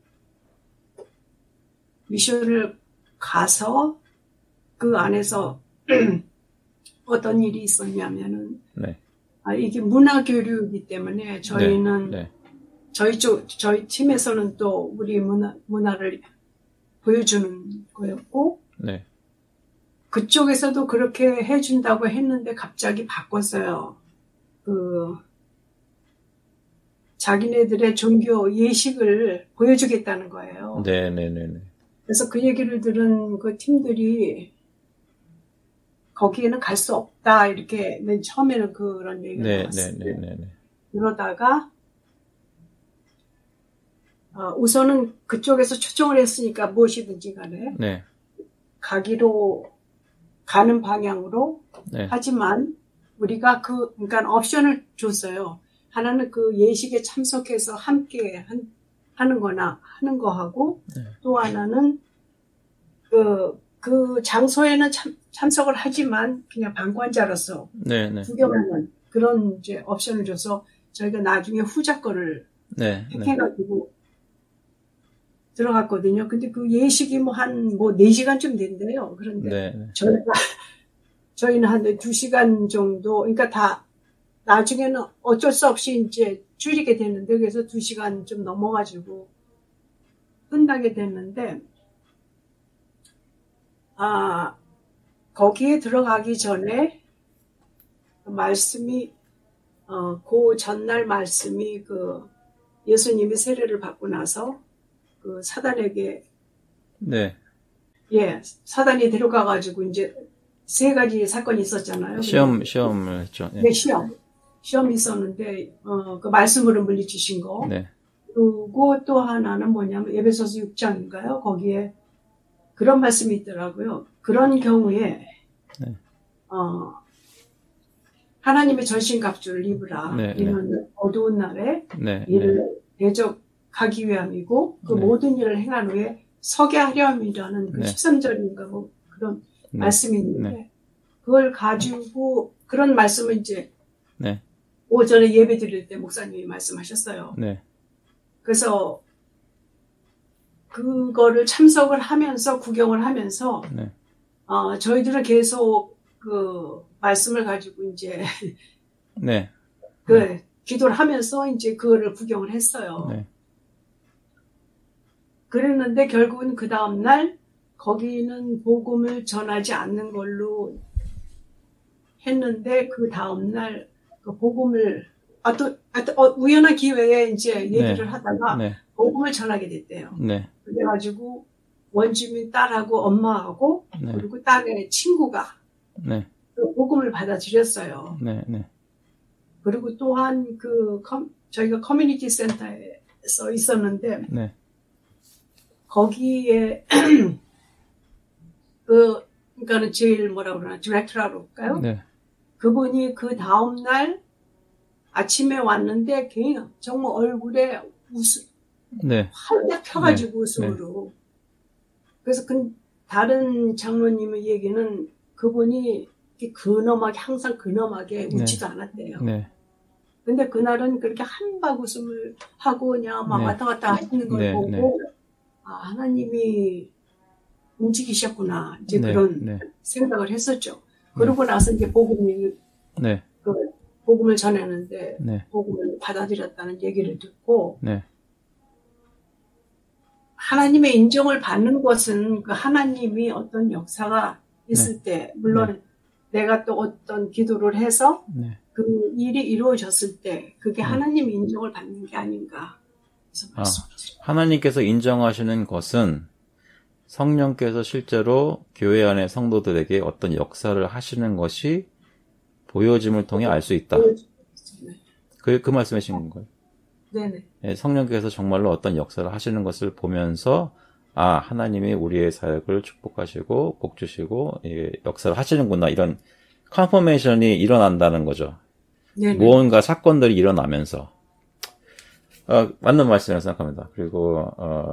[SPEAKER 2] 미션을 가서 그 안에서 어떤 일이 있었냐면은 이게 문화 교류이기 때문에 저희는 저희 팀에서는 또 우리 문화를 보여주는 거였고,
[SPEAKER 1] 네.
[SPEAKER 2] 그쪽에서도 그렇게 해준다고 했는데 갑자기 바꿨어요. 자기네들의 종교 예식을 보여주겠다는 거예요.
[SPEAKER 1] 네네네.
[SPEAKER 2] 그래서 그 얘기를 들은 그 팀들이 거기에는 갈 수 없다 이렇게 맨 처음에는 그런 얘기가 나왔어요.
[SPEAKER 1] 네네네.
[SPEAKER 2] 그러다가 우선은 그쪽에서 초청을 했으니까 무엇이든지 간에
[SPEAKER 1] 네.
[SPEAKER 2] 가는 방향으로
[SPEAKER 1] 네.
[SPEAKER 2] 하지만 우리가 그러니까 옵션을 줬어요. 하나는 그 예식에 참석해서 함께 하는 거하고
[SPEAKER 1] 네.
[SPEAKER 2] 또 하나는 그 장소에는 참석을 하지만 그냥 방관자로서
[SPEAKER 1] 네.
[SPEAKER 2] 구경하는 그런 이제 옵션을 줘서 저희가 나중에 후자권을
[SPEAKER 1] 네.
[SPEAKER 2] 택해가지고 들어갔거든요. 근데 그 예식이 한 4시간쯤 된대요. 그런데
[SPEAKER 1] 네.
[SPEAKER 2] 저희는 한 2시간 정도, 그러니까 다 나중에는 어쩔 수 없이 이제 줄이게 됐는데, 그래서 2시간 좀 넘어가지고 끝나게 됐는데, 거기에 들어가기 전에 말씀이, 그 전날 말씀이 예수님이 세례를 받고 나서 그 사단에게,
[SPEAKER 1] 네.
[SPEAKER 2] 예, 사단이 데려가가지고 이제 3가지 사건이 있었잖아요.
[SPEAKER 1] 시험을 했죠.
[SPEAKER 2] 네, 시험이 있었는데, 그 말씀으로 물리치신 거.
[SPEAKER 1] 네.
[SPEAKER 2] 그리고 또 하나는 뭐냐면, 에베소서 6장인가요? 거기에 그런 말씀이 있더라고요. 그런 경우에,
[SPEAKER 1] 네.
[SPEAKER 2] 하나님의 전신갑주를 입으라.
[SPEAKER 1] 네,
[SPEAKER 2] 이는 어두운 날에
[SPEAKER 1] 네.
[SPEAKER 2] 이를 대적하기 위함이고, 그 모든 일을 행한 후에 서게 하려 함이라는 그 13절인가 뭐 그런 말씀이 있는데, 그걸 가지고, 그런 말씀을 이제, 오전에 예배 드릴 때 목사님이 말씀하셨어요.
[SPEAKER 1] 네.
[SPEAKER 2] 그래서, 그거를 참석을 하면서, 구경을 하면서, 저희들은 계속 그 말씀을 가지고 이제, 기도를 하면서 이제 그거를 구경을 했어요. 그랬는데 결국은 그 다음날, 거기는 복음을 전하지 않는 걸로 했는데 그 다음날 그 복음을 우연한 기회에 이제 얘기를 하다가 복음을 전하게 됐대요. 그래가지고 원주민 딸하고 엄마하고 그리고 딸의 친구가 그 복음을 받아들였어요. 그리고 또한 저희가 커뮤니티 센터에서 있었는데 거기에 그러니까는 제일 뭐라 그러나 디렉터라고 할까요? 그분이 그 다음날 아침에 왔는데 그냥 정말 얼굴에 활짝 펴가지고 웃음으로. 그래서 다른 장로님의 얘기는 그분이 항상 근엄하게 웃지도 않았대요. 근데 그날은 그렇게 한박 웃음을 하고 그냥 막 왔다 갔다 하시는 걸 보고 하나님이 움직이셨구나. 이제 그런 생각을 했었죠. 그러고 나서 이제 복음을 전했는데 복음을 받아들였다는 얘기를 듣고 하나님의 인정을 받는 것은 그 하나님이 어떤 역사가 있을 때 물론 내가 또 어떤 기도를 해서 그 일이 이루어졌을 때 그게 하나님의 인정을 받는 게 아닌가.
[SPEAKER 1] 하나님께서 인정하시는 것은 성령께서 실제로 교회 안의 성도들에게 어떤 역사를 하시는 것이 보여짐을 통해 알 수 있다. 그 말씀이신 건가요?
[SPEAKER 2] 네네.
[SPEAKER 1] 성령께서 정말로 어떤 역사를 하시는 것을 보면서 하나님이 우리의 사역을 축복하시고 복 주시고 역사를 하시는구나 이런 컨퍼메이션이 일어난다는 거죠. 무언가 사건들이 일어나면서 맞는 말씀이라고 생각합니다. 그리고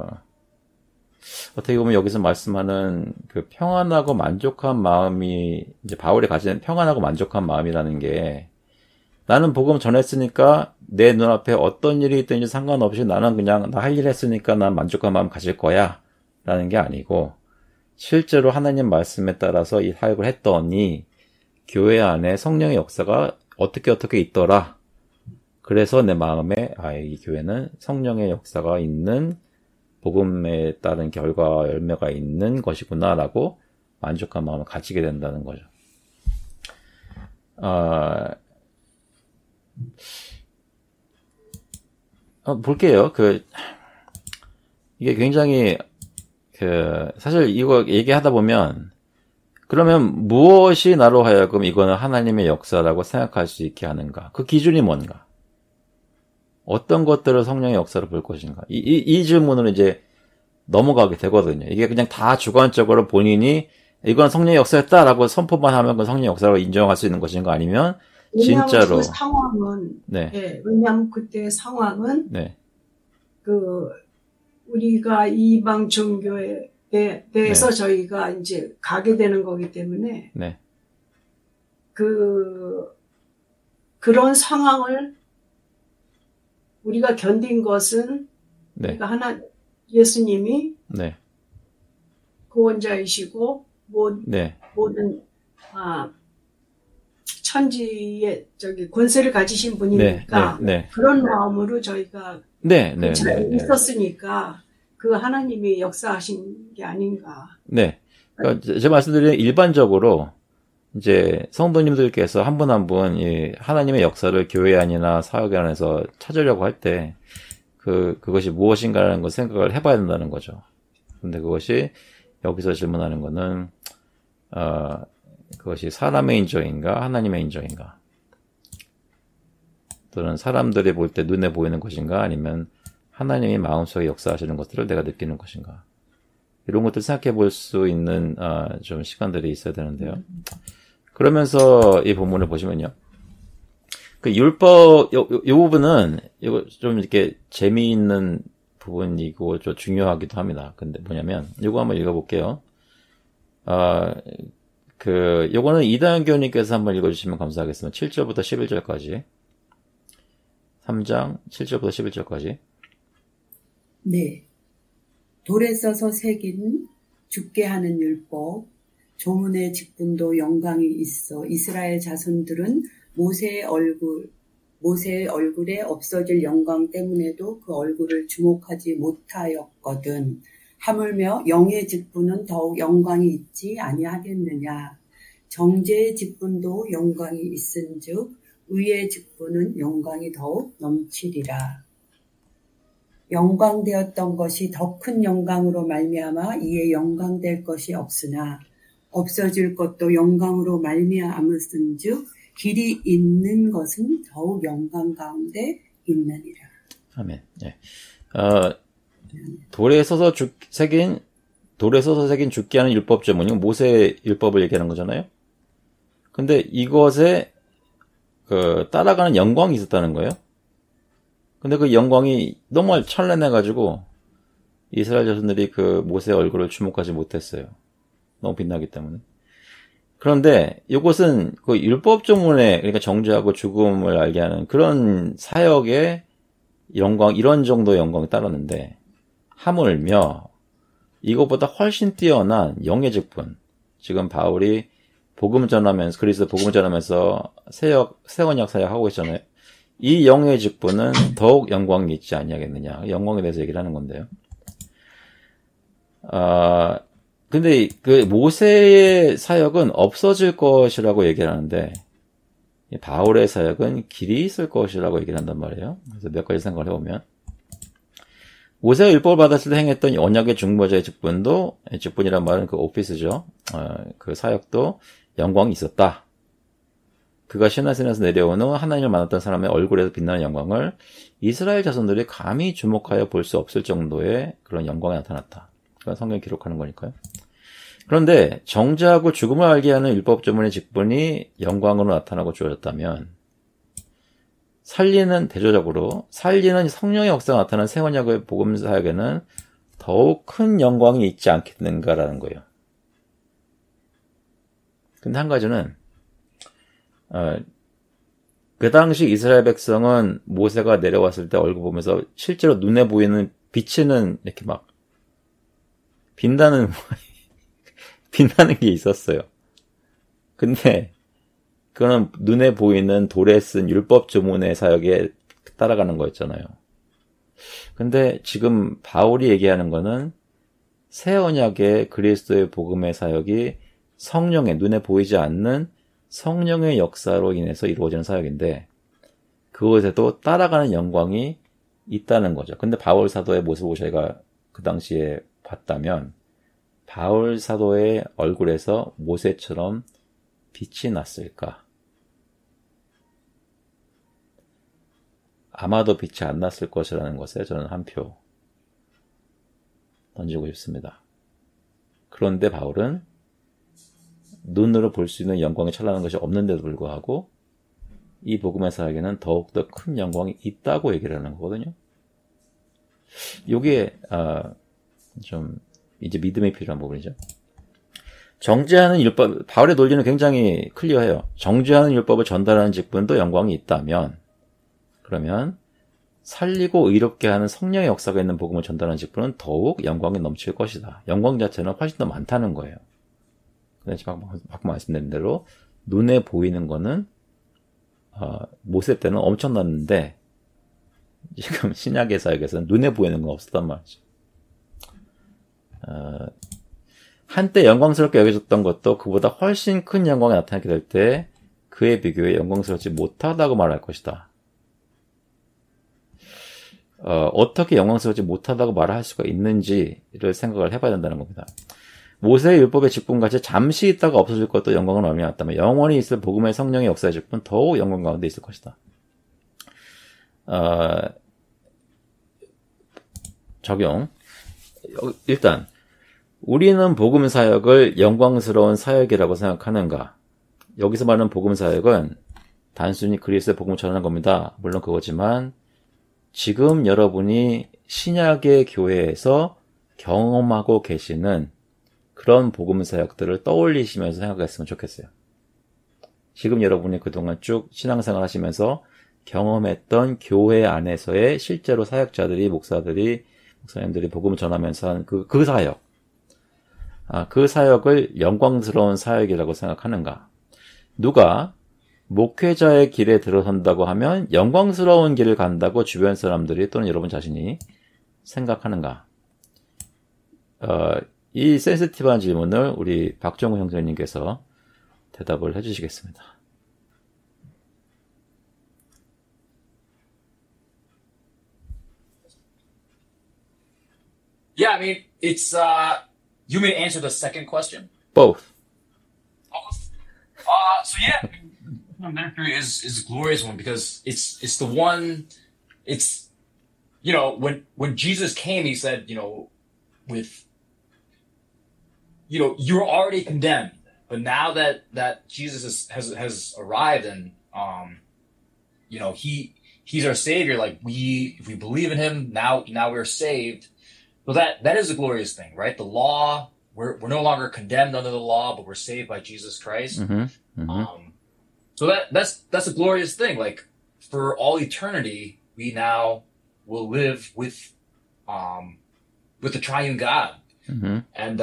[SPEAKER 1] 어떻게 보면 여기서 말씀하는 그 평안하고 만족한 마음이 이제 바울이 가지는 평안하고 만족한 마음이라는 게 나는 복음 전했으니까 내 눈앞에 어떤 일이 있든지 상관없이 나는 그냥 나 할 일 했으니까 난 만족한 마음 가질 거야 라는 게 아니고 실제로 하나님 말씀에 따라서 이 사역을 했더니 교회 안에 성령의 역사가 어떻게 있더라. 그래서 내 마음에 이 교회는 성령의 역사가 있는 복음에 따른 결과 열매가 있는 것이구나라고 만족한 마음을 가지게 된다는 거죠. 볼게요. 이게 굉장히, 사실 이거 얘기하다 보면, 그러면 무엇이 나로 하여금 이거는 하나님의 역사라고 생각할 수 있게 하는가? 그 기준이 뭔가? 어떤 것들을 성령의 역사로 볼 것인가? 이 질문으로 이제 넘어가게 되거든요. 이게 그냥 다 주관적으로 본인이 이건 성령의 역사였다라고 선포만 하면 그 성령의 역사로 인정할 수 있는 것인가? 아니면 진짜로.
[SPEAKER 2] 그 상황은, 네. 왜냐하면 그때 상황은,
[SPEAKER 1] 네.
[SPEAKER 2] 우리가 이방 종교에 대해서 네. 저희가 이제 가게 되는 거기 때문에,
[SPEAKER 1] 네.
[SPEAKER 2] 그런 상황을 우리가 견딘 것은,
[SPEAKER 1] 네.
[SPEAKER 2] 그러니까 예수님이,
[SPEAKER 1] 네.
[SPEAKER 2] 구원자이시고,
[SPEAKER 1] 네.
[SPEAKER 2] 모든, 천지의 권세를 가지신 분이니까,
[SPEAKER 1] 네. 네.
[SPEAKER 2] 그런 마음으로 저희가,
[SPEAKER 1] 네.
[SPEAKER 2] 있었으니까, 그 하나님이 역사하신 게 아닌가.
[SPEAKER 1] 네. 그러니까 제가 말씀드린 일반적으로, 이제 성도님들께서 한 분 한 분 하나님의 역사를 교회 안이나 사역 안에서 찾으려고 할 때, 그것이 무엇인가라는 걸 생각을 해봐야 된다는 거죠. 근데 그것이 여기서 질문하는 거는, 그것이 사람의 인정인가, 하나님의 인정인가? 또는 사람들이 볼 때 눈에 보이는 것인가, 아니면 하나님이 마음속에 역사하시는 것들을 내가 느끼는 것인가? 이런 것들 생각해 볼 수 있는, 좀 시간들이 있어야 되는데요. 그러면서 이 본문을 보시면요. 그 율법, 요 부분은, 이거 좀 이렇게 재미있는 부분이고 좀 중요하기도 합니다. 근데 뭐냐면, 이거 한번 읽어볼게요. 요거는 이다현 교우님께서 한번 읽어주시면 감사하겠습니다. 7절부터 11절까지. 3장 7절부터 11절까지.
[SPEAKER 7] 네. 돌에 써서 새긴 죽게 하는 율법, 조문의 직분도 영광이 있어 이스라엘 자손들은 모세의 얼굴에 없어질 영광 때문에도 그 얼굴을 주목하지 못하였거든. 하물며 영의 직분은 더욱 영광이 있지 아니하겠느냐. 정죄의 직분도 영광이 있은즉 의의 직분은 영광이 더욱 넘치리라. 영광되었던 것이 더 큰 영광으로 말미암아 이에 영광될 것이 없으나 없어질 것도 영광으로 말미암았은즉 길이 있는 것은 더욱 영광 가운데 있느니라.
[SPEAKER 1] 아멘. 네. 돌에 써서 새긴 죽게 하는 율법조문이 모세의 율법을 얘기하는 거잖아요. 근데 이것에 따라가는 영광이 있었다는 거예요. 근데 그 영광이 너무 찬란해가지고 이스라엘 자손들이 그 모세의 얼굴을 주목하지 못했어요. 너무 빛나기 때문에. 그런데 이것은 그 율법조문에, 그러니까 정죄하고 죽음을 알게 하는 그런 사역의 영광, 이런 정도의 영광이 따랐는데, 하물며 이것보다 훨씬 뛰어난 영의 직분, 지금 바울이 복음 전하면서, 그리스도 복음 전하면서 새 언약 사역하고 있잖아요. 이 영의 직분은 더욱 영광이 있지 아니하겠느냐. 영광에 대해서 얘기를 하는 건데요. 근데 그 모세의 사역은 없어질 것이라고 얘기를 하는데, 바울의 사역은 길이 있을 것이라고 얘기를 한단 말이에요. 그래서 몇 가지 생각을 해보면, 모세가 율법을 받았을 때 행했던 언약의 중보자의 직분이란 말은 그 오피스죠. 그 사역도 영광이 있었다. 그가 시나산에서 내려온 후 하나님을 만났던 사람의 얼굴에서 빛나는 영광을 이스라엘 자손들이 감히 주목하여 볼 수 없을 정도의 그런 영광이 나타났다. 그건 성경이 기록하는 거니까요. 그런데 정죄하고 죽음을 알게 하는 율법조문의 직분이 영광으로 나타나고 주어졌다면, 대조적으로 살리는 성령의 역사가 나타난 새 언약의 복음 사역에는 더욱 큰 영광이 있지 않겠는가라는 거예요. 근데 한 가지는, 그 당시 이스라엘 백성은 모세가 내려왔을 때 얼굴 보면서 실제로 눈에 보이는 비치는 이렇게 막 빛나는 게 있었어요. 근데 그거는 눈에 보이는 돌에 쓴 율법 조문의 사역에 따라가는 거였잖아요. 근데 지금 바울이 얘기하는 거는 새 언약의 그리스도의 복음의 사역이 성령의, 눈에 보이지 않는 성령의 역사로 인해서 이루어지는 사역인데 그것에도 따라가는 영광이 있다는 거죠. 근데 바울 사도의 모습을 저희가 그 당시에 봤다면 바울 사도의 얼굴에서 모세처럼 빛이 났을까? 아마도 빛이 안 났을 것이라는 것에 저는 한 표 던지고 싶습니다. 그런데 바울은 눈으로 볼 수 있는 영광이 찬란한 것이 없는데도 불구하고 이 복음의 사역에는 더욱더 큰 영광이 있다고 얘기를 하는 거거든요. 이게 좀 이제 믿음이 필요한 부분이죠. 정죄하는 율법, 바울의 논리는 굉장히 클리어해요. 정죄하는 율법을 전달하는 직분도 영광이 있다면 그러면 살리고 의롭게 하는 성령의 역사가 있는 복음을 전달하는 직분은 더욱 영광이 넘칠 것이다. 영광 자체는 훨씬 더 많다는 거예요. 근데 지금 방금 말씀드린 대로 눈에 보이는 거는 모세 때는 엄청났는데 지금 신약의 사역에서는 눈에 보이는 건 없었단 말이죠. 한때 영광스럽게 여겨졌던 것도 그보다 훨씬 큰 영광이 나타나게 될 때 그에 비교해 영광스럽지 못하다고 말할 것이다. 어떻게 영광스럽지 못하다고 말할 수가 있는지를 생각을 해봐야 된다는 겁니다. 모세의 율법의 직분같이 잠시 있다가 없어질 것도 영광을 말미암았다면 영원히 있을 복음의 성령의 역사의 직분 더욱 영광 가운데 있을 것이다. 적용. 일단 우리는 복음 사역을 영광스러운 사역이라고 생각하는가? 여기서 말하는 복음 사역은 단순히 그리스도의 복음을 전하는 겁니다. 물론 그거지만 지금 여러분이 신약의 교회에서 경험하고 계시는 그런 복음 사역들을 떠올리시면서 생각했으면 좋겠어요. 지금 여러분이 그동안 쭉 신앙생활 하시면서 경험했던 교회 안에서의 실제로 사역자들이, 목사님들이 복음을 전하면서 하는 그 사역. 그 사역을 영광스러운 사역이라고 생각하는가? 누가 목회자의 길에 들어선다고 하면 영광스러운 길을 간다고 주변 사람들이 또는 여러분 자신이 생각하는가? 이 센시티브한 질문을 우리 박정우 형제님께서 대답을 해주시겠습니다.
[SPEAKER 8] Yeah, I mean, it's, you may answer the second question.
[SPEAKER 1] Both.
[SPEAKER 8] So yeah, ministry is a glorious one because it's the one, it's, you know, when Jesus came, he said, you know, you're already condemned, but now that Jesus has arrived and, you know, he's our savior. Like if we believe in him, now we're saved. So that is a glorious thing, right? The law, we're no longer condemned under the law, but we're saved by Jesus Christ.
[SPEAKER 1] Mm-hmm. Mm-hmm.
[SPEAKER 8] So that's a glorious thing. Like for all eternity, we now will live with the triune God.
[SPEAKER 1] Mm-hmm.
[SPEAKER 8] And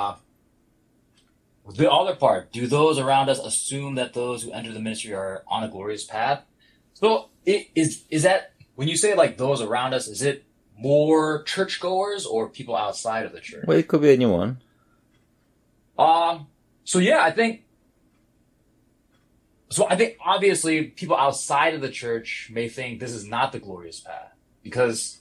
[SPEAKER 8] the other part, do those around us assume that those who enter the ministry are on a glorious path? So is that when you say like those around us, is it more churchgoers or people outside of the church?
[SPEAKER 1] Well, it could be anyone.
[SPEAKER 8] So yeah, I think obviously people outside of the church may think this is not the glorious path because,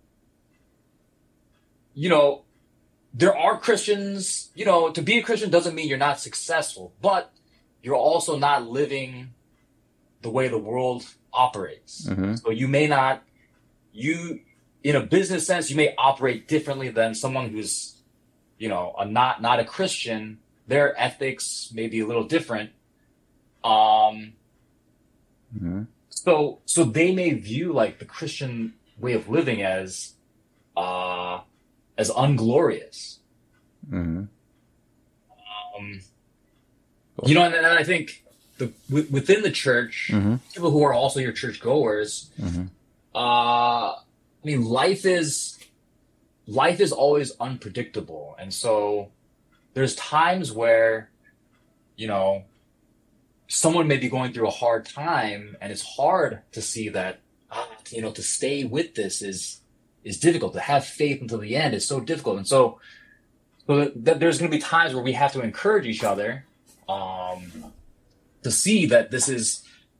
[SPEAKER 8] you know, there are Christians, you know, to be a Christian doesn't mean you're not successful, but you're also not living the way the world operates.
[SPEAKER 1] Mm-hmm.
[SPEAKER 8] So you may not, in a business sense, you may operate differently than someone who's, you know, not a Christian. Their ethics may be a little different.
[SPEAKER 1] Mm-hmm.
[SPEAKER 8] So they may view like the Christian way of living as unglorious.
[SPEAKER 1] Mm-hmm.
[SPEAKER 8] You know, and then I think within the church,
[SPEAKER 1] mm-hmm.
[SPEAKER 8] people who are also your church goers,
[SPEAKER 1] mm-hmm.
[SPEAKER 8] I mean, life is always unpredictable. And so there's times where, you know, someone may be going through a hard time and it's hard to see that, you know, to stay with this is is difficult. To have faith until the end is so difficult. And so there's going to be times where we have to encourage each other to see that this is,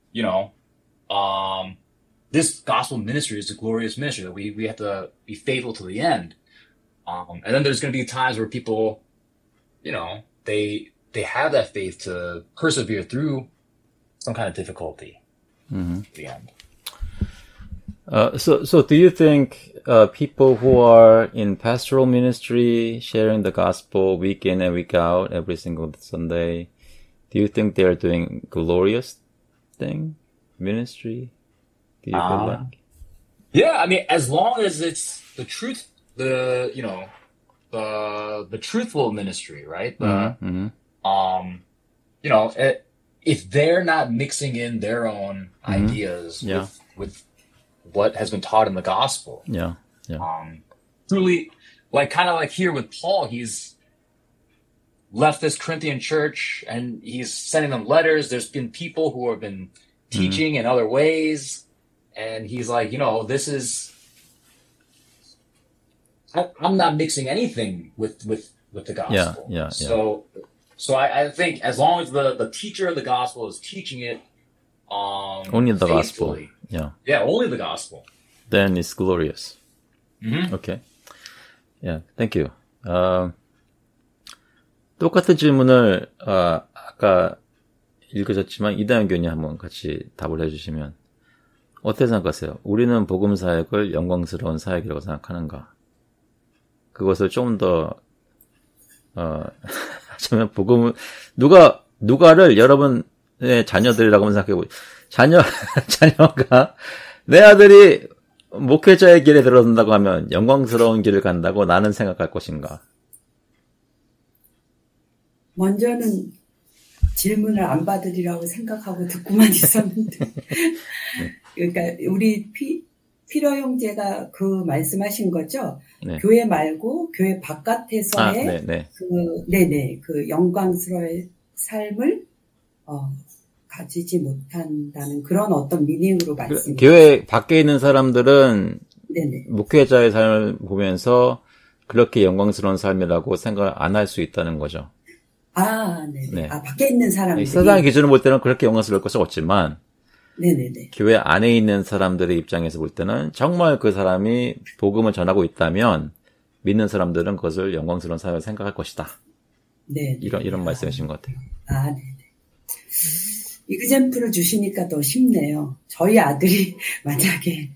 [SPEAKER 8] this gospel ministry is a glorious ministry, that we have to be faithful to the end. And then there's going to be times where people, they have that faith to persevere through some kind of difficulty at the end.
[SPEAKER 1] So do you think people who are in pastoral ministry, sharing the gospel week in and week out, every single Sunday, do you think they're doing glorious ministry? Do you feel like?
[SPEAKER 8] Yeah, I mean, as long as it's the truth, the truthful ministry, right? If they're not mixing in their own ideas with what has been taught in the gospel. Truly, kind of like here with Paul, he's left this Corinthian church and he's sending them letters. There's been people who have been teaching in other ways. And he's like, this is, I'm not mixing anything with the gospel. So I think as long as the teacher of the gospel is teaching it,
[SPEAKER 1] only the gospel.
[SPEAKER 8] Yeah, only the gospel.
[SPEAKER 1] Then it's glorious. Okay. Yeah, thank you. 똑같은 질문을 아까 읽으셨지만 이다현 교수님 한번 같이 답을 해주시면 어떻게 생각하세요? 우리는 복음 사역을 영광스러운 사역이라고 생각하는가? 그것을 좀 더 하자면 복음을 누가를 여러분의 자녀들이라고 생각해보죠. 자녀가 내 아들이 목회자의 길에 들어선다고 하면 영광스러운 길을 간다고 나는 생각할 것인가?
[SPEAKER 7] 먼저는 질문을 안 받으리라고 생각하고 듣고만 있었는데 그러니까 우리 피러 형제가 그 말씀하신 거죠. 네. 교회 말고 교회 바깥에서의 그 영광스러운 삶을 가지지 못한다는 그런 어떤 미닝으로 말씀이셨어요.
[SPEAKER 1] 교회 밖에 있는 사람들은 목회자의 삶을 보면서 그렇게 영광스러운 삶이라고 생각을 안 할 수 있다는 거죠.
[SPEAKER 7] 네네. 밖에 있는 사람들이.
[SPEAKER 1] 세상의 기준으로 볼 때는 그렇게 영광스러울 것이 없지만,
[SPEAKER 7] 네네네.
[SPEAKER 1] 교회 안에 있는 사람들의 입장에서 볼 때는 정말 그 사람이 복음을 전하고 있다면, 믿는 사람들은 그것을 영광스러운 삶을 생각할 것이다.
[SPEAKER 7] 네.
[SPEAKER 1] 이런 말씀이신 것 같아요.
[SPEAKER 7] 네네. 이그젬플을 주시니까 더 쉽네요. 저희 아들이 만약에,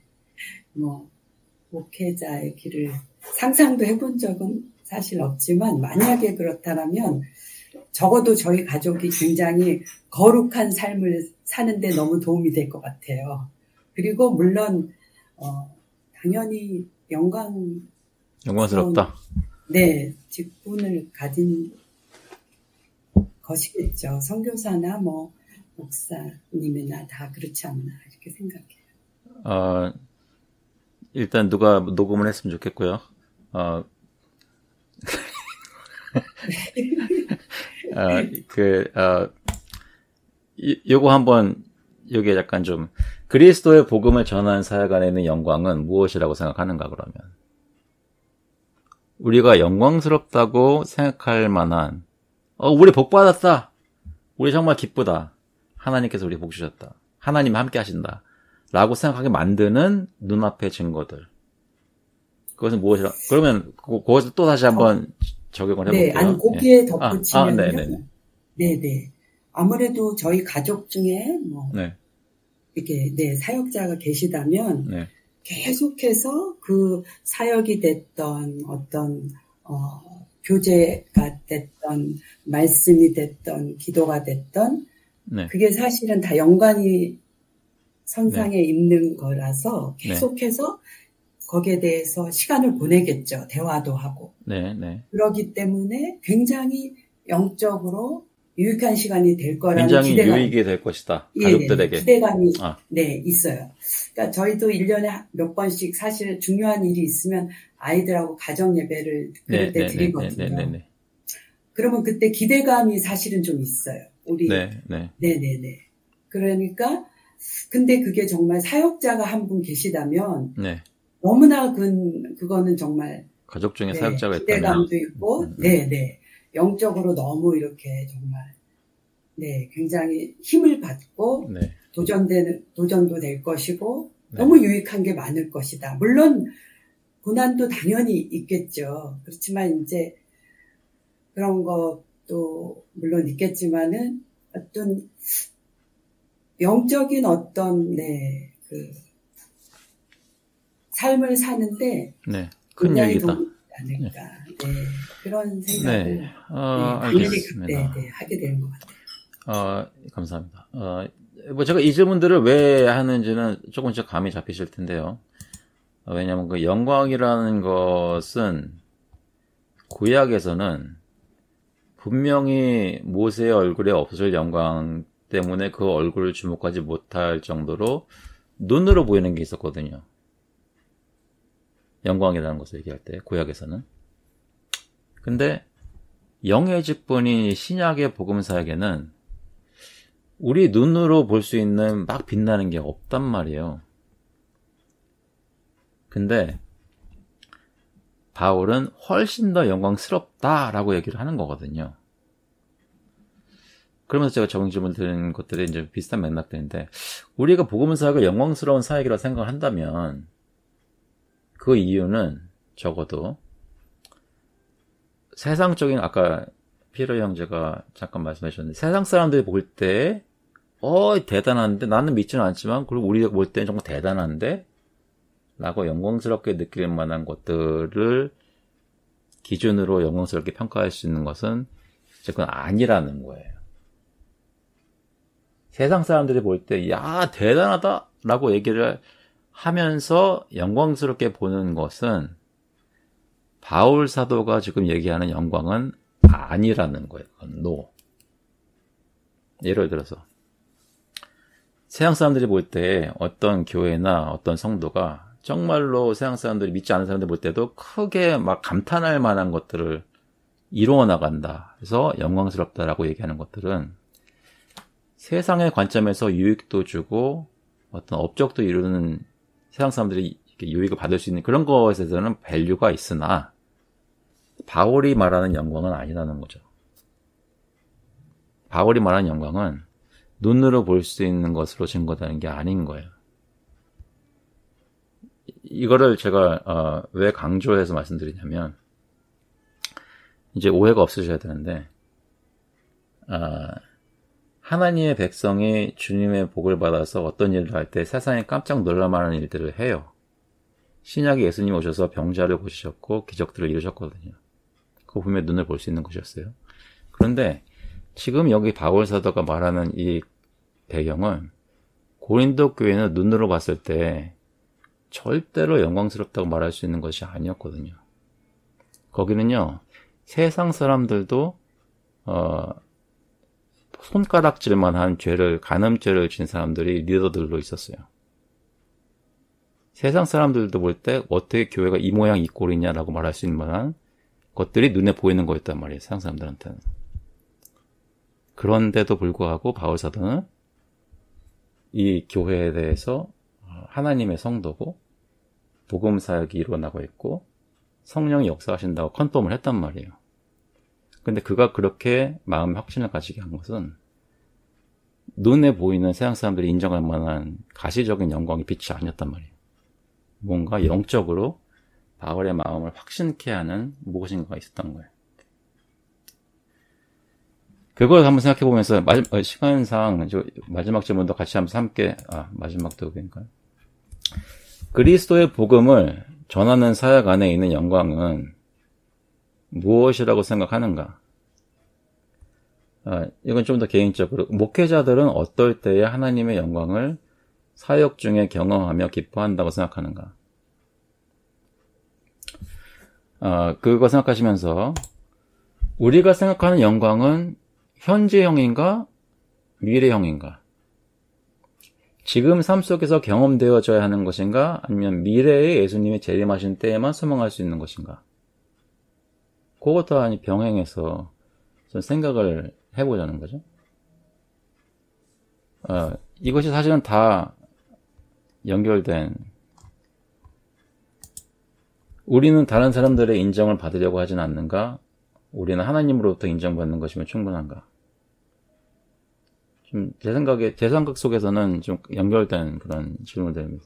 [SPEAKER 7] 목회자의 길을 상상도 해본 적은 사실 없지만, 만약에 그렇다면, 적어도 저희 가족이 굉장히 거룩한 삶을 사는데 너무 도움이 될 것 같아요. 그리고 물론 당연히
[SPEAKER 1] 영광스럽다.
[SPEAKER 7] 네, 직분을 가진 것이겠죠. 선교사나 목사님이나 다 그렇지 않나 이렇게 생각해요.
[SPEAKER 1] 일단 누가 녹음을 했으면 좋겠고요. 요거 한번, 요게 약간 좀, 그리스도의 복음을 전하는 사역 안에 있는 영광은 무엇이라고 생각하는가, 그러면? 우리가 영광스럽다고 생각할 만한, 우리 복 받았다! 우리 정말 기쁘다! 하나님께서 우리 복 주셨다. 하나님 함께 하신다. 라고 생각하게 만드는 눈앞의 증거들. 그것은 무엇이라, 그러면, 그것을 또 다시 한번 적용을 해볼게요.
[SPEAKER 7] 거기에 덧붙이면. 네네. 아무래도 저희 가족 중에, 이렇게, 사역자가 계시다면, 계속해서 그 사역이 됐던 어떤, 교제가 됐던, 말씀이 됐던, 기도가 됐던, 그게 사실은 다 연관이 선상에 있는 거라서 계속해서 거기에 대해서 시간을 보내겠죠. 대화도 하고. 그러기 때문에 굉장히 영적으로 유익한 시간이 될 거라는
[SPEAKER 1] 굉장히 유익이 될 것이다. 가족들에게.
[SPEAKER 7] 기대감이 있어요. 그러니까 저희도 1년에 몇 번씩 사실 중요한 일이 있으면 아이들하고 가정 예배를 그럴 때 드리거든요. 그러면 그때 기대감이 사실은 좀 있어요. 우리. 그러니까 근데 그게 정말 사역자가 한 분 계시다면 너무나 그거는 정말
[SPEAKER 1] 가족 중에
[SPEAKER 7] 네,
[SPEAKER 1] 사역자가 있다면
[SPEAKER 7] 기대감도 있고, 네. 영적으로 너무 이렇게 정말 네, 굉장히 힘을 받고
[SPEAKER 1] 네.
[SPEAKER 7] 도전도 될 것이고
[SPEAKER 1] 네.
[SPEAKER 7] 너무 유익한 게 많을 것이다. 물론 고난도 당연히 있겠죠. 그렇지만 이제 그런 것도 물론 있겠지만은 어떤 영적인 어떤 네, 그 삶을 사는데
[SPEAKER 1] 네, 큰 얘기다.
[SPEAKER 7] 않을까. 네, 그런 생각을
[SPEAKER 1] 네, 알겠습니다.
[SPEAKER 7] 네, 하게 되는 것 같아요.
[SPEAKER 1] 감사합니다. 뭐 제가 이 질문들을 왜 하는지는 조금씩 감이 잡히실 텐데요. 왜냐하면 그 영광이라는 것은 구약에서는 분명히 모세의 얼굴에 없어질 영광 때문에 그 얼굴을 주목하지 못할 정도로 눈으로 보이는 게 있었거든요. 영광이라는 것을 얘기할 때 구약에서는. 근데 영의 직분인 신약의 복음사에게는 우리 눈으로 볼 수 있는 막 빛나는 게 없단 말이에요. 근데 바울은 훨씬 더 영광스럽다라고 얘기를 하는 거거든요. 그러면서 제가 적은 질문 드린 것들이 이제 비슷한 맥락들인데, 우리가 복음 사역을 영광스러운 사역이라고 생각을 한다면 그 이유는 적어도 세상적인, 아까 피러 형제가 잠깐 말씀해 주셨는데, 세상 사람들이 볼 때 대단한데, 나는 믿지는 않지만 그리고 우리가 볼 때는 정말 대단한데 라고 영광스럽게 느낄 만한 것들을 기준으로 영광스럽게 평가할 수 있는 것은 이제 그건 아니라는 거예요. 세상 사람들이 볼 때 야 대단하다 라고 얘기를 하면서 영광스럽게 보는 것은 바울 사도가 지금 얘기하는 영광은 아니라는 거예요. 그건 no. 예를 들어서 세상 사람들이 볼 때 어떤 교회나 어떤 성도가 정말로 세상 사람들이 믿지 않는 사람들 볼 때도 크게 막 감탄할 만한 것들을 이루어 나간다. 그래서 영광스럽다라고 얘기하는 것들은 세상의 관점에서 유익도 주고 어떤 업적도 이루는 세상 사람들이 유익을 받을 수 있는 그런 것에서는 밸류가 있으나 바울이 말하는 영광은 아니라는 거죠. 바울이 말하는 영광은 눈으로 볼 수 있는 것으로 증거되는 게 아닌 거예요. 이거를 제가 왜 강조해서 말씀드리냐면 이제 오해가 없으셔야 되는데 하나님의 백성이 주님의 복을 받아서 어떤 일을 할 때 세상에 깜짝 놀랄만한 일들을 해요. 신약에 예수님 오셔서 병자를 고치셨고 기적들을 이루셨거든요. 그거 보면 눈을 볼 수 있는 것이었어요. 그런데 지금 여기 바울 사도가 말하는 이 배경은 고린도 교회는 눈으로 봤을 때 절대로 영광스럽다고 말할 수 있는 것이 아니었거든요. 거기는요, 세상 사람들도 손가락질만 한 죄를, 간음죄를 진 사람들이 리더들로 있었어요. 세상 사람들도 볼 때 어떻게 교회가 이 모양 이 꼴이냐라고 말할 수 있는 만한 것들이 눈에 보이는 거였단 말이에요. 세상 사람들한테는. 그런데도 불구하고 바울 사도는 이 교회에 대해서 하나님의 성도고 복음 사역이 일어나고 있고 성령이 역사하신다고 컨펌을 했단 말이에요. 근데 그가 그렇게 마음의 확신을 가지게 한 것은 눈에 보이는 세상 사람들이 인정할 만한 가시적인 영광의 빛이 아니었단 말이에요. 뭔가 영적으로 바울의 마음을 확신케 하는 무엇인가가 있었던 거예요. 그걸 한번 생각해 보면서 시간상 마지막 질문도 같이 하면서 함께 마지막도 그러니까요. 그리스도의 복음을 전하는 사역 안에 있는 영광은 무엇이라고 생각하는가? 이건 좀 더 개인적으로 목회자들은 어떨 때에 하나님의 영광을 사역 중에 경험하며 기뻐한다고 생각하는가? 그거 생각하시면서 우리가 생각하는 영광은 현재형인가? 미래형인가? 지금 삶 속에서 경험되어져야 하는 것인가? 아니면 미래에 예수님이 재림하신 때에만 소망할 수 있는 것인가? 그것도 아니 병행해서 좀 생각을 해보자는 거죠. 이것이 사실은 다 연결된 우리는 다른 사람들의 인정을 받으려고 하진 않는가? 우리는 하나님으로부터 인정받는 것이면 충분한가? 좀 제 생각 속에서는 좀 연결된 그런 질문들입니다.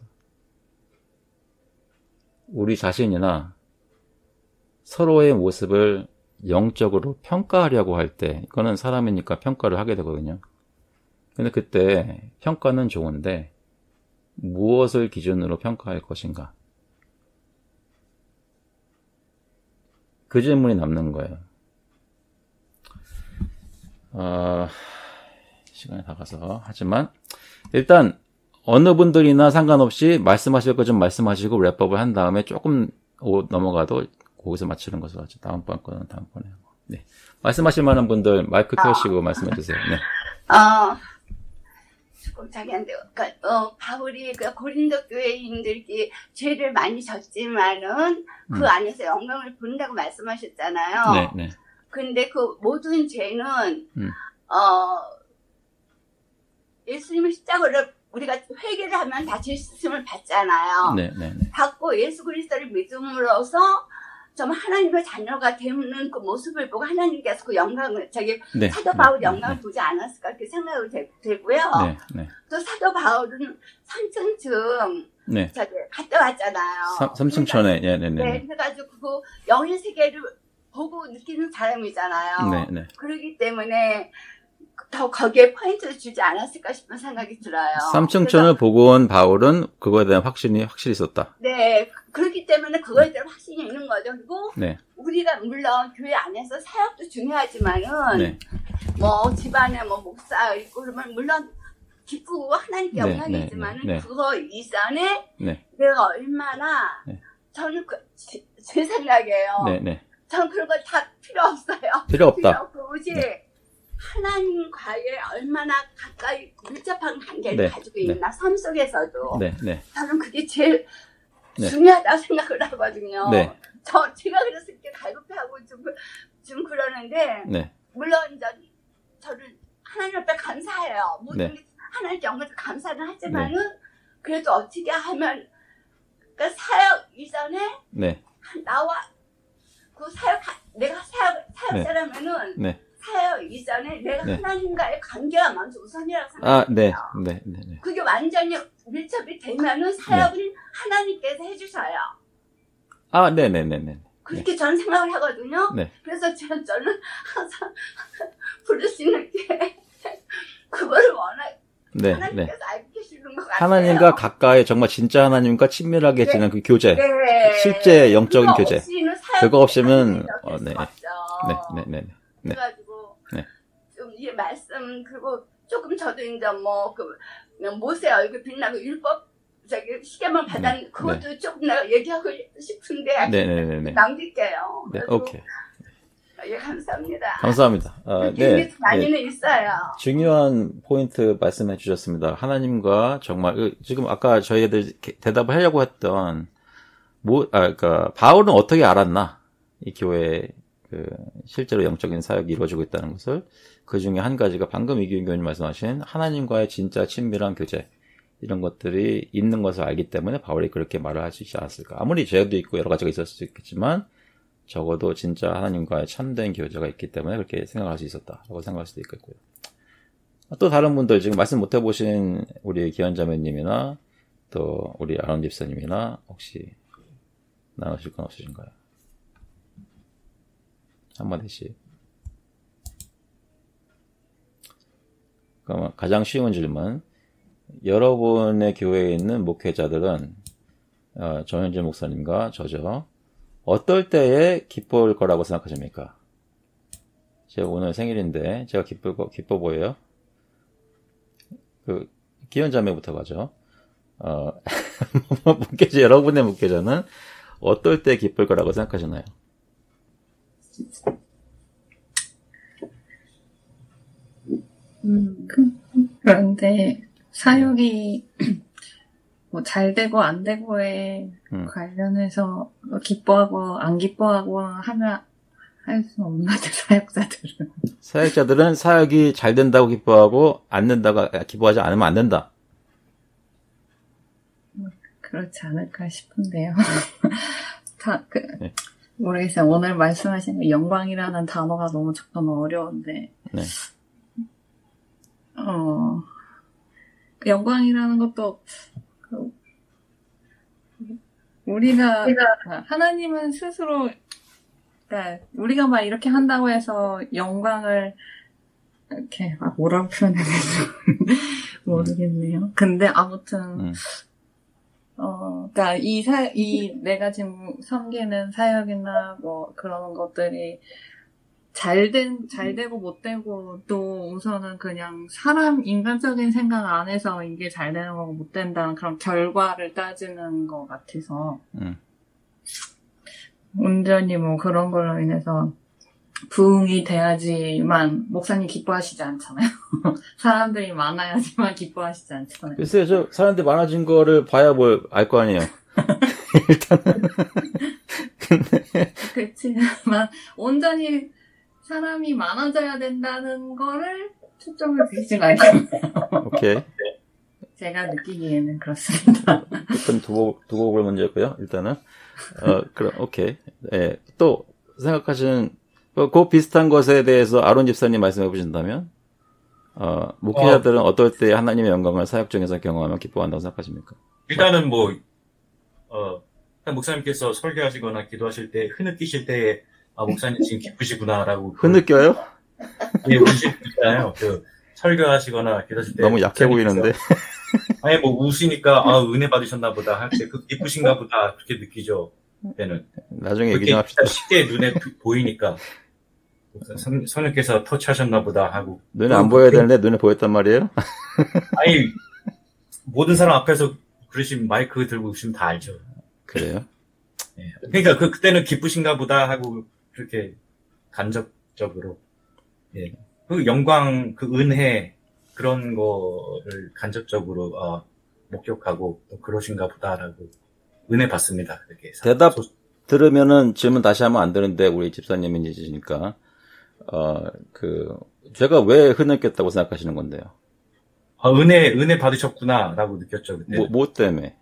[SPEAKER 1] 우리 자신이나 서로의 모습을 영적으로 평가하려고 할 때, 이거는 사람이니까 평가를 하게 되거든요. 근데 그때 평가는 좋은데 무엇을 기준으로 평가할 것인가? 그 질문이 남는 거예요. 시간이 다 가서. 하지만 일단 어느 분들이나 상관없이 말씀하실 거 좀 말씀하시고 랩업을 한 다음에 조금 넘어가도 거기서 마치는 것으로 하죠. 다음번 거는 다음번에 하고. 네. 말씀하실 만한 분들 마이크 켜시고 말씀해 주세요. 네.
[SPEAKER 9] 조금 자기한테, 바울이 그 고린도 교회인들이 죄를 많이 졌지만은 그 안에서 영광을 본다고 말씀하셨잖아요.
[SPEAKER 1] 네, 네.
[SPEAKER 9] 근데 그 모든 죄는, 예수님의 십자가로 우리가 회개를 하면 다 죄 씻음을 받잖아요.
[SPEAKER 1] 네, 네, 네.
[SPEAKER 9] 받고 예수 그리스도를 믿음으로써 정말 하나님의 자녀가 되는 그 모습을 보고 하나님께서 그 영광을,
[SPEAKER 1] 네,
[SPEAKER 9] 사도 바울 영광을 보지 않았을까 이렇게 생각이 되고요.
[SPEAKER 1] 네, 네.
[SPEAKER 9] 또 사도 바울은 삼층쯤
[SPEAKER 1] 네.
[SPEAKER 9] 갔다 왔잖아요.
[SPEAKER 1] 삼층천에, 네, 네, 네.
[SPEAKER 9] 네, 그래가지고 그 영의 세계를 보고 느끼는 사람이잖아요.
[SPEAKER 1] 네, 네.
[SPEAKER 9] 그렇기 때문에 더 거기에 포인트를 주지 않았을까 싶은 생각이 들어요.
[SPEAKER 1] 삼층천을 보고 온 바울은 그거에 대한 확신이 확실히 있었다.
[SPEAKER 9] 네, 그렇기 때문에 그거에 대한 확신이 있는 거죠. 그리고
[SPEAKER 1] 네.
[SPEAKER 9] 우리가 물론 교회 안에서 사역도 중요하지만은
[SPEAKER 1] 네.
[SPEAKER 9] 뭐 집안에 뭐 목사 있고 그러면 물론 기쁘고 하나님께
[SPEAKER 1] 네,
[SPEAKER 9] 영광이지만은
[SPEAKER 1] 네, 네, 네.
[SPEAKER 9] 그거 이전에
[SPEAKER 1] 네.
[SPEAKER 9] 내가 얼마나
[SPEAKER 1] 네.
[SPEAKER 9] 저는 제 생각이에요.
[SPEAKER 1] 네, 네.
[SPEAKER 9] 저는 그런 거 다 필요 없어요.
[SPEAKER 1] 필요 없다.
[SPEAKER 9] 필요 없고 오직
[SPEAKER 1] 네.
[SPEAKER 9] 하나님과의 얼마나 가까이 밀접한 관계를
[SPEAKER 1] 네,
[SPEAKER 9] 가지고 있나, 삶 속에서도.
[SPEAKER 1] 네, 네.
[SPEAKER 9] 저는 그게 제일
[SPEAKER 1] 네.
[SPEAKER 9] 중요하다고 생각을 하거든요.
[SPEAKER 1] 네.
[SPEAKER 9] 제가 그래서 이렇게 갈급해하고 좀 그러는데,
[SPEAKER 1] 네.
[SPEAKER 9] 물론 저를 하나님 앞에 감사해요. 모든
[SPEAKER 1] 네.
[SPEAKER 9] 게 하나님께 영광을 감사는 하지만은, 그래도 어떻게 하면, 그러니까 사역 이전에,
[SPEAKER 1] 네.
[SPEAKER 9] 나와, 그 내가 사역자라면은,
[SPEAKER 1] 네.
[SPEAKER 9] 사역 이전에 내가
[SPEAKER 1] 네.
[SPEAKER 9] 하나님과의 관계가 먼저 우선이라고 생각해요.
[SPEAKER 1] 네. 네. 네. 네.
[SPEAKER 9] 그게 완전히 밀접이 되면은 사역은 하나님께서 해주셔요.
[SPEAKER 1] 네. 네. 네. 네.
[SPEAKER 9] 그렇게 저는 생각을 하거든요.
[SPEAKER 1] 네.
[SPEAKER 9] 그래서 저는 항상 부를 수 있는 게 그거를
[SPEAKER 1] 네.
[SPEAKER 9] 하나님께서
[SPEAKER 1] 네.
[SPEAKER 9] 알고 계시는 것 같아요.
[SPEAKER 1] 하나님과 가까이 정말 진짜 하나님과 친밀하게 지낸 그 교제,
[SPEAKER 9] 네.
[SPEAKER 1] 실제 영적인 교제. 그거 없이는
[SPEAKER 9] 네.
[SPEAKER 1] 네. 네. 네.
[SPEAKER 9] 그래가지고
[SPEAKER 1] 네.
[SPEAKER 9] 좀 이 말씀 그리고 조금 저도 이제 뭐 그냥 모세 얼굴 빛나고 율법 시계만 받았는 그것도
[SPEAKER 1] 네.
[SPEAKER 9] 조금 내가 얘기하고 싶은데
[SPEAKER 1] 네.
[SPEAKER 9] 남길게요.
[SPEAKER 1] 네. 오케이.
[SPEAKER 9] 예, 감사합니다.
[SPEAKER 1] 감사합니다.
[SPEAKER 9] 네. 많이는 있어요.
[SPEAKER 1] 중요한 포인트 말씀해 주셨습니다. 하나님과 정말 지금 아까 저희들 대답을 하려고 했던 그러니까 바울은 어떻게 알았나? 이 교회에 실제로 영적인 사역이 이루어지고 있다는 것을, 그 중에 한 가지가 방금 이규인 교수님 말씀하신 하나님과의 진짜 친밀한 교제, 이런 것들이 있는 것을 알기 때문에 바울이 그렇게 말을 할 수 있지 않았을까. 아무리 죄도 있고 여러 가지가 있을 수 있겠지만 적어도 진짜 하나님과의 참된 교제가 있기 때문에 그렇게 생각할 수 있었다라고 생각할 수도 있겠고요. 또 다른 분들 지금 말씀 못 해보신 우리 기현자매님이나 또 우리 아론 집사님이나 혹시 나누실 건 없으신가요? 한마디씩. 그러면 가장 쉬운 질문. 여러분의 교회에 있는 목회자들은 정현재 목사님과 저죠. 어떨 때에 기뻐할 거라고 생각하십니까? 제가 오늘 생일인데 제가 기뻐 보여요? 기현자매부터 가죠. 여러분의 목회자는 어떨 때 기쁠 거라고 생각하시나요?
[SPEAKER 4] 그런데 사역이 뭐 잘 되고 안 되고에 관련해서 기뻐하고 안 기뻐하고 하면 할 수는 없는 것 같아요.
[SPEAKER 1] 사역자들은 사역이 잘 된다고 기뻐하고 안 된다고 기뻐하지 않으면 안 된다.
[SPEAKER 4] 그렇지 않을까 싶은데요.
[SPEAKER 1] 네.
[SPEAKER 10] 모르겠어요. 오늘 말씀하신 영광이라는 단어가 너무 조금 어려운데,
[SPEAKER 1] 네.
[SPEAKER 10] 영광이라는 것도, 우리가, 하나님은 스스로, 그러니까 우리가 막 이렇게 한다고 해서 영광을, 이렇게, 뭐라고 표현해야 되지? 모르겠네요. 근데 아무튼, 그러니까 내가 지금 섬기는 사역이나 뭐 그런 것들이 잘 되고 못 되고 또 우선은 그냥 인간적인 생각 안에서 이게 잘 되는 거고 못 된다는 그런 결과를 따지는 것 같아서 온전히 뭐 그런 걸로 인해서 부흥이 돼야지만 목사님 기뻐하시지 않잖아요. 사람들이 많아야지만 기뻐하시지 않잖아요.
[SPEAKER 1] 글쎄요, 저 사람들이 많아진 거를 봐야 뭘 알 거 아니에요. 일단은.
[SPEAKER 10] 그렇지만 온전히 사람이 많아져야 된다는 거를 초점을 두지 말고.
[SPEAKER 1] 오케이.
[SPEAKER 10] 제가 느끼기에는 그렇습니다.
[SPEAKER 1] 일단 두곡을 먼저 했고요. 일단은 그럼 오케이. 예, 또 생각하시는 그 비슷한 것에 대해서 아론 집사님 말씀해 보신다면, 목회자들은 어떨 때 하나님의 영광을 사역 중에서 경험하면 기뻐한다고 생각하십니까?
[SPEAKER 11] 일단은 목사님께서 설교하시거나 기도하실 때, 흐느끼실 때에, 목사님 지금 기쁘시구나라고.
[SPEAKER 1] 흐느껴요?
[SPEAKER 11] 예, 우시잖아요. 설교하시거나 기도하실 때.
[SPEAKER 1] 너무 약해 보이는데.
[SPEAKER 11] 아니, 우시니까, 은혜 받으셨나 보다 할 때, 기쁘신가 보다, 그렇게 느끼죠. 때는.
[SPEAKER 1] 나중에 얘기 좀 합시다.
[SPEAKER 11] 쉽게 눈에 보이니까. 선생님께서 터치하셨나 보다 하고.
[SPEAKER 1] 눈에 안 보여야 되는데 눈에 보였단 말이에요?
[SPEAKER 11] 아니, 모든 사람 앞에서 그러시면 마이크 들고 오시면 다 알죠.
[SPEAKER 1] 그래요?
[SPEAKER 11] 예. 그러니까 그때는 기쁘신가 보다 하고 그렇게 간접적으로. 예. 그 영광, 그 은혜, 그런 거를 간접적으로, 목격하고 또 그러신가 보다라고 은혜 받습니다. 이렇게.
[SPEAKER 1] 대답 들으면은 질문 다시 하면 안 되는데 우리 집사님이시니까 제가 왜 흐느꼈다고 생각하시는 건데요?
[SPEAKER 11] 은혜 받으셨구나라고 느꼈죠. 그때.
[SPEAKER 1] 뭐 때문에?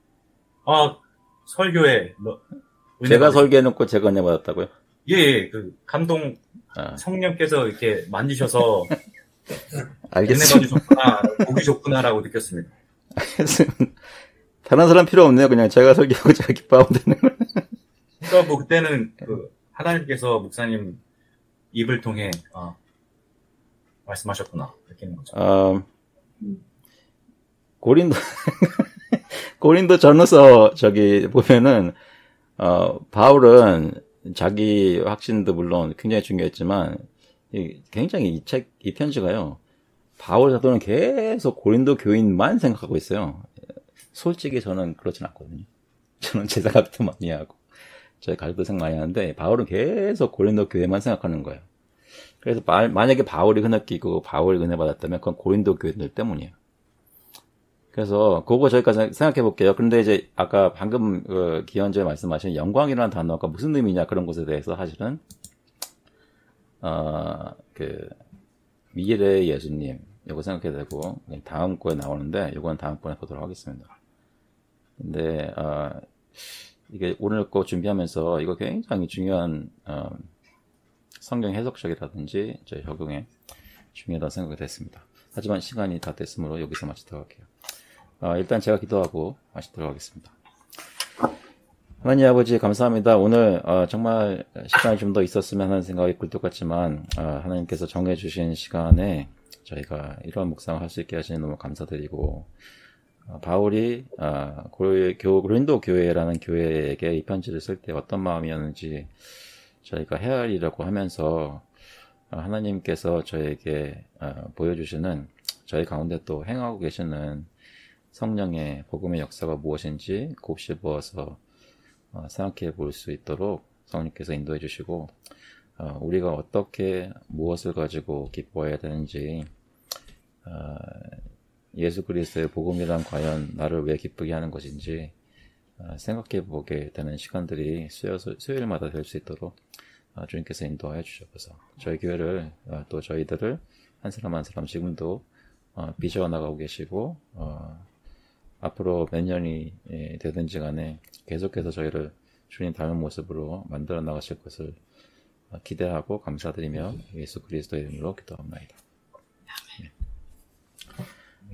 [SPEAKER 11] 설교에
[SPEAKER 1] 제가 설교해놓고 제가 은혜 받았다고요?
[SPEAKER 11] 예, 감동 성령께서 이렇게 만지셔서
[SPEAKER 1] 알겠습니다.
[SPEAKER 11] 은혜 받으셨구나, 보기 좋구나라고 느꼈습니다.
[SPEAKER 1] 알겠습니다. 다른 사람 필요 없네요. 그냥 제가 설교하고 제가 기뻐하면 되는 거예요.
[SPEAKER 11] 그러니까 그때는 하나님께서 목사님 입을 통해 말씀하셨구나 느끼는 거죠.
[SPEAKER 1] 고린도 전후서 보면은 바울은 자기 확신도 물론 굉장히 중요했지만 굉장히 이 편지가요. 바울 사도는 계속 고린도 교인만 생각하고 있어요. 솔직히 저는 그렇진 않거든요. 저는 제 생각도 많이 하고 저희 가족도 생각 많이 하는데 바울은 계속 고린도 교회만 생각하는 거예요. 그래서 만약에 바울이 흐느끼고 바울이 은혜 받았다면 그건 고린도 교인들 때문이에요. 그래서 그거 저희가 생각해 볼게요. 그런데 이제 아까 방금 기현재 말씀하신 영광이라는 단어가 무슨 의미냐 그런 것에 대해서 사실은 미래의 예수님 이거 생각해야 되고 다음 거에 나오는데 이건 다음번에 보도록 하겠습니다. 근데 이게 오늘 거 준비하면서 이거 굉장히 중요한 성경 해석적이라든지 저희 적용에 중요하다고 생각이 됐습니다. 하지만 시간이 다 됐으므로 여기서 마치도록 할게요. 일단 제가 기도하고 마치도록 하겠습니다. 하나님 아버지 감사합니다. 오늘 정말 시간이 좀 더 있었으면 하는 생각이 굴뚝 같지만 하나님께서 정해주신 시간에 저희가 이러한 묵상을 할 수 있게 하시니 너무 감사드리고 바울이 고린도 교회라는 교회에게 이 편지를 쓸 때 어떤 마음이었는지 저희가 헤아리려고 하면서 하나님께서 저에게 보여주시는 저희 가운데 또 행하고 계시는 성령의 복음의 역사가 무엇인지 곱씹어서 생각해 볼 수 있도록 성령께서 인도해 주시고 우리가 어떻게 무엇을 가지고 기뻐해야 되는지 예수 그리스도의 복음이란 과연 나를 왜 기쁘게 하는 것인지 생각해 보게 되는 시간들이 수요일마다 될 수 있도록 주님께서 인도하여 주셔서 저희 교회를 또 저희들을 한 사람 한 사람 지금도 빚어 나가고 계시고 앞으로 몇 년이 되든지 간에 계속해서 저희를 주님 닮은 모습으로 만들어 나가실 것을 기대하고 감사드리며 예수 그리스도의 이름으로 기도합니다.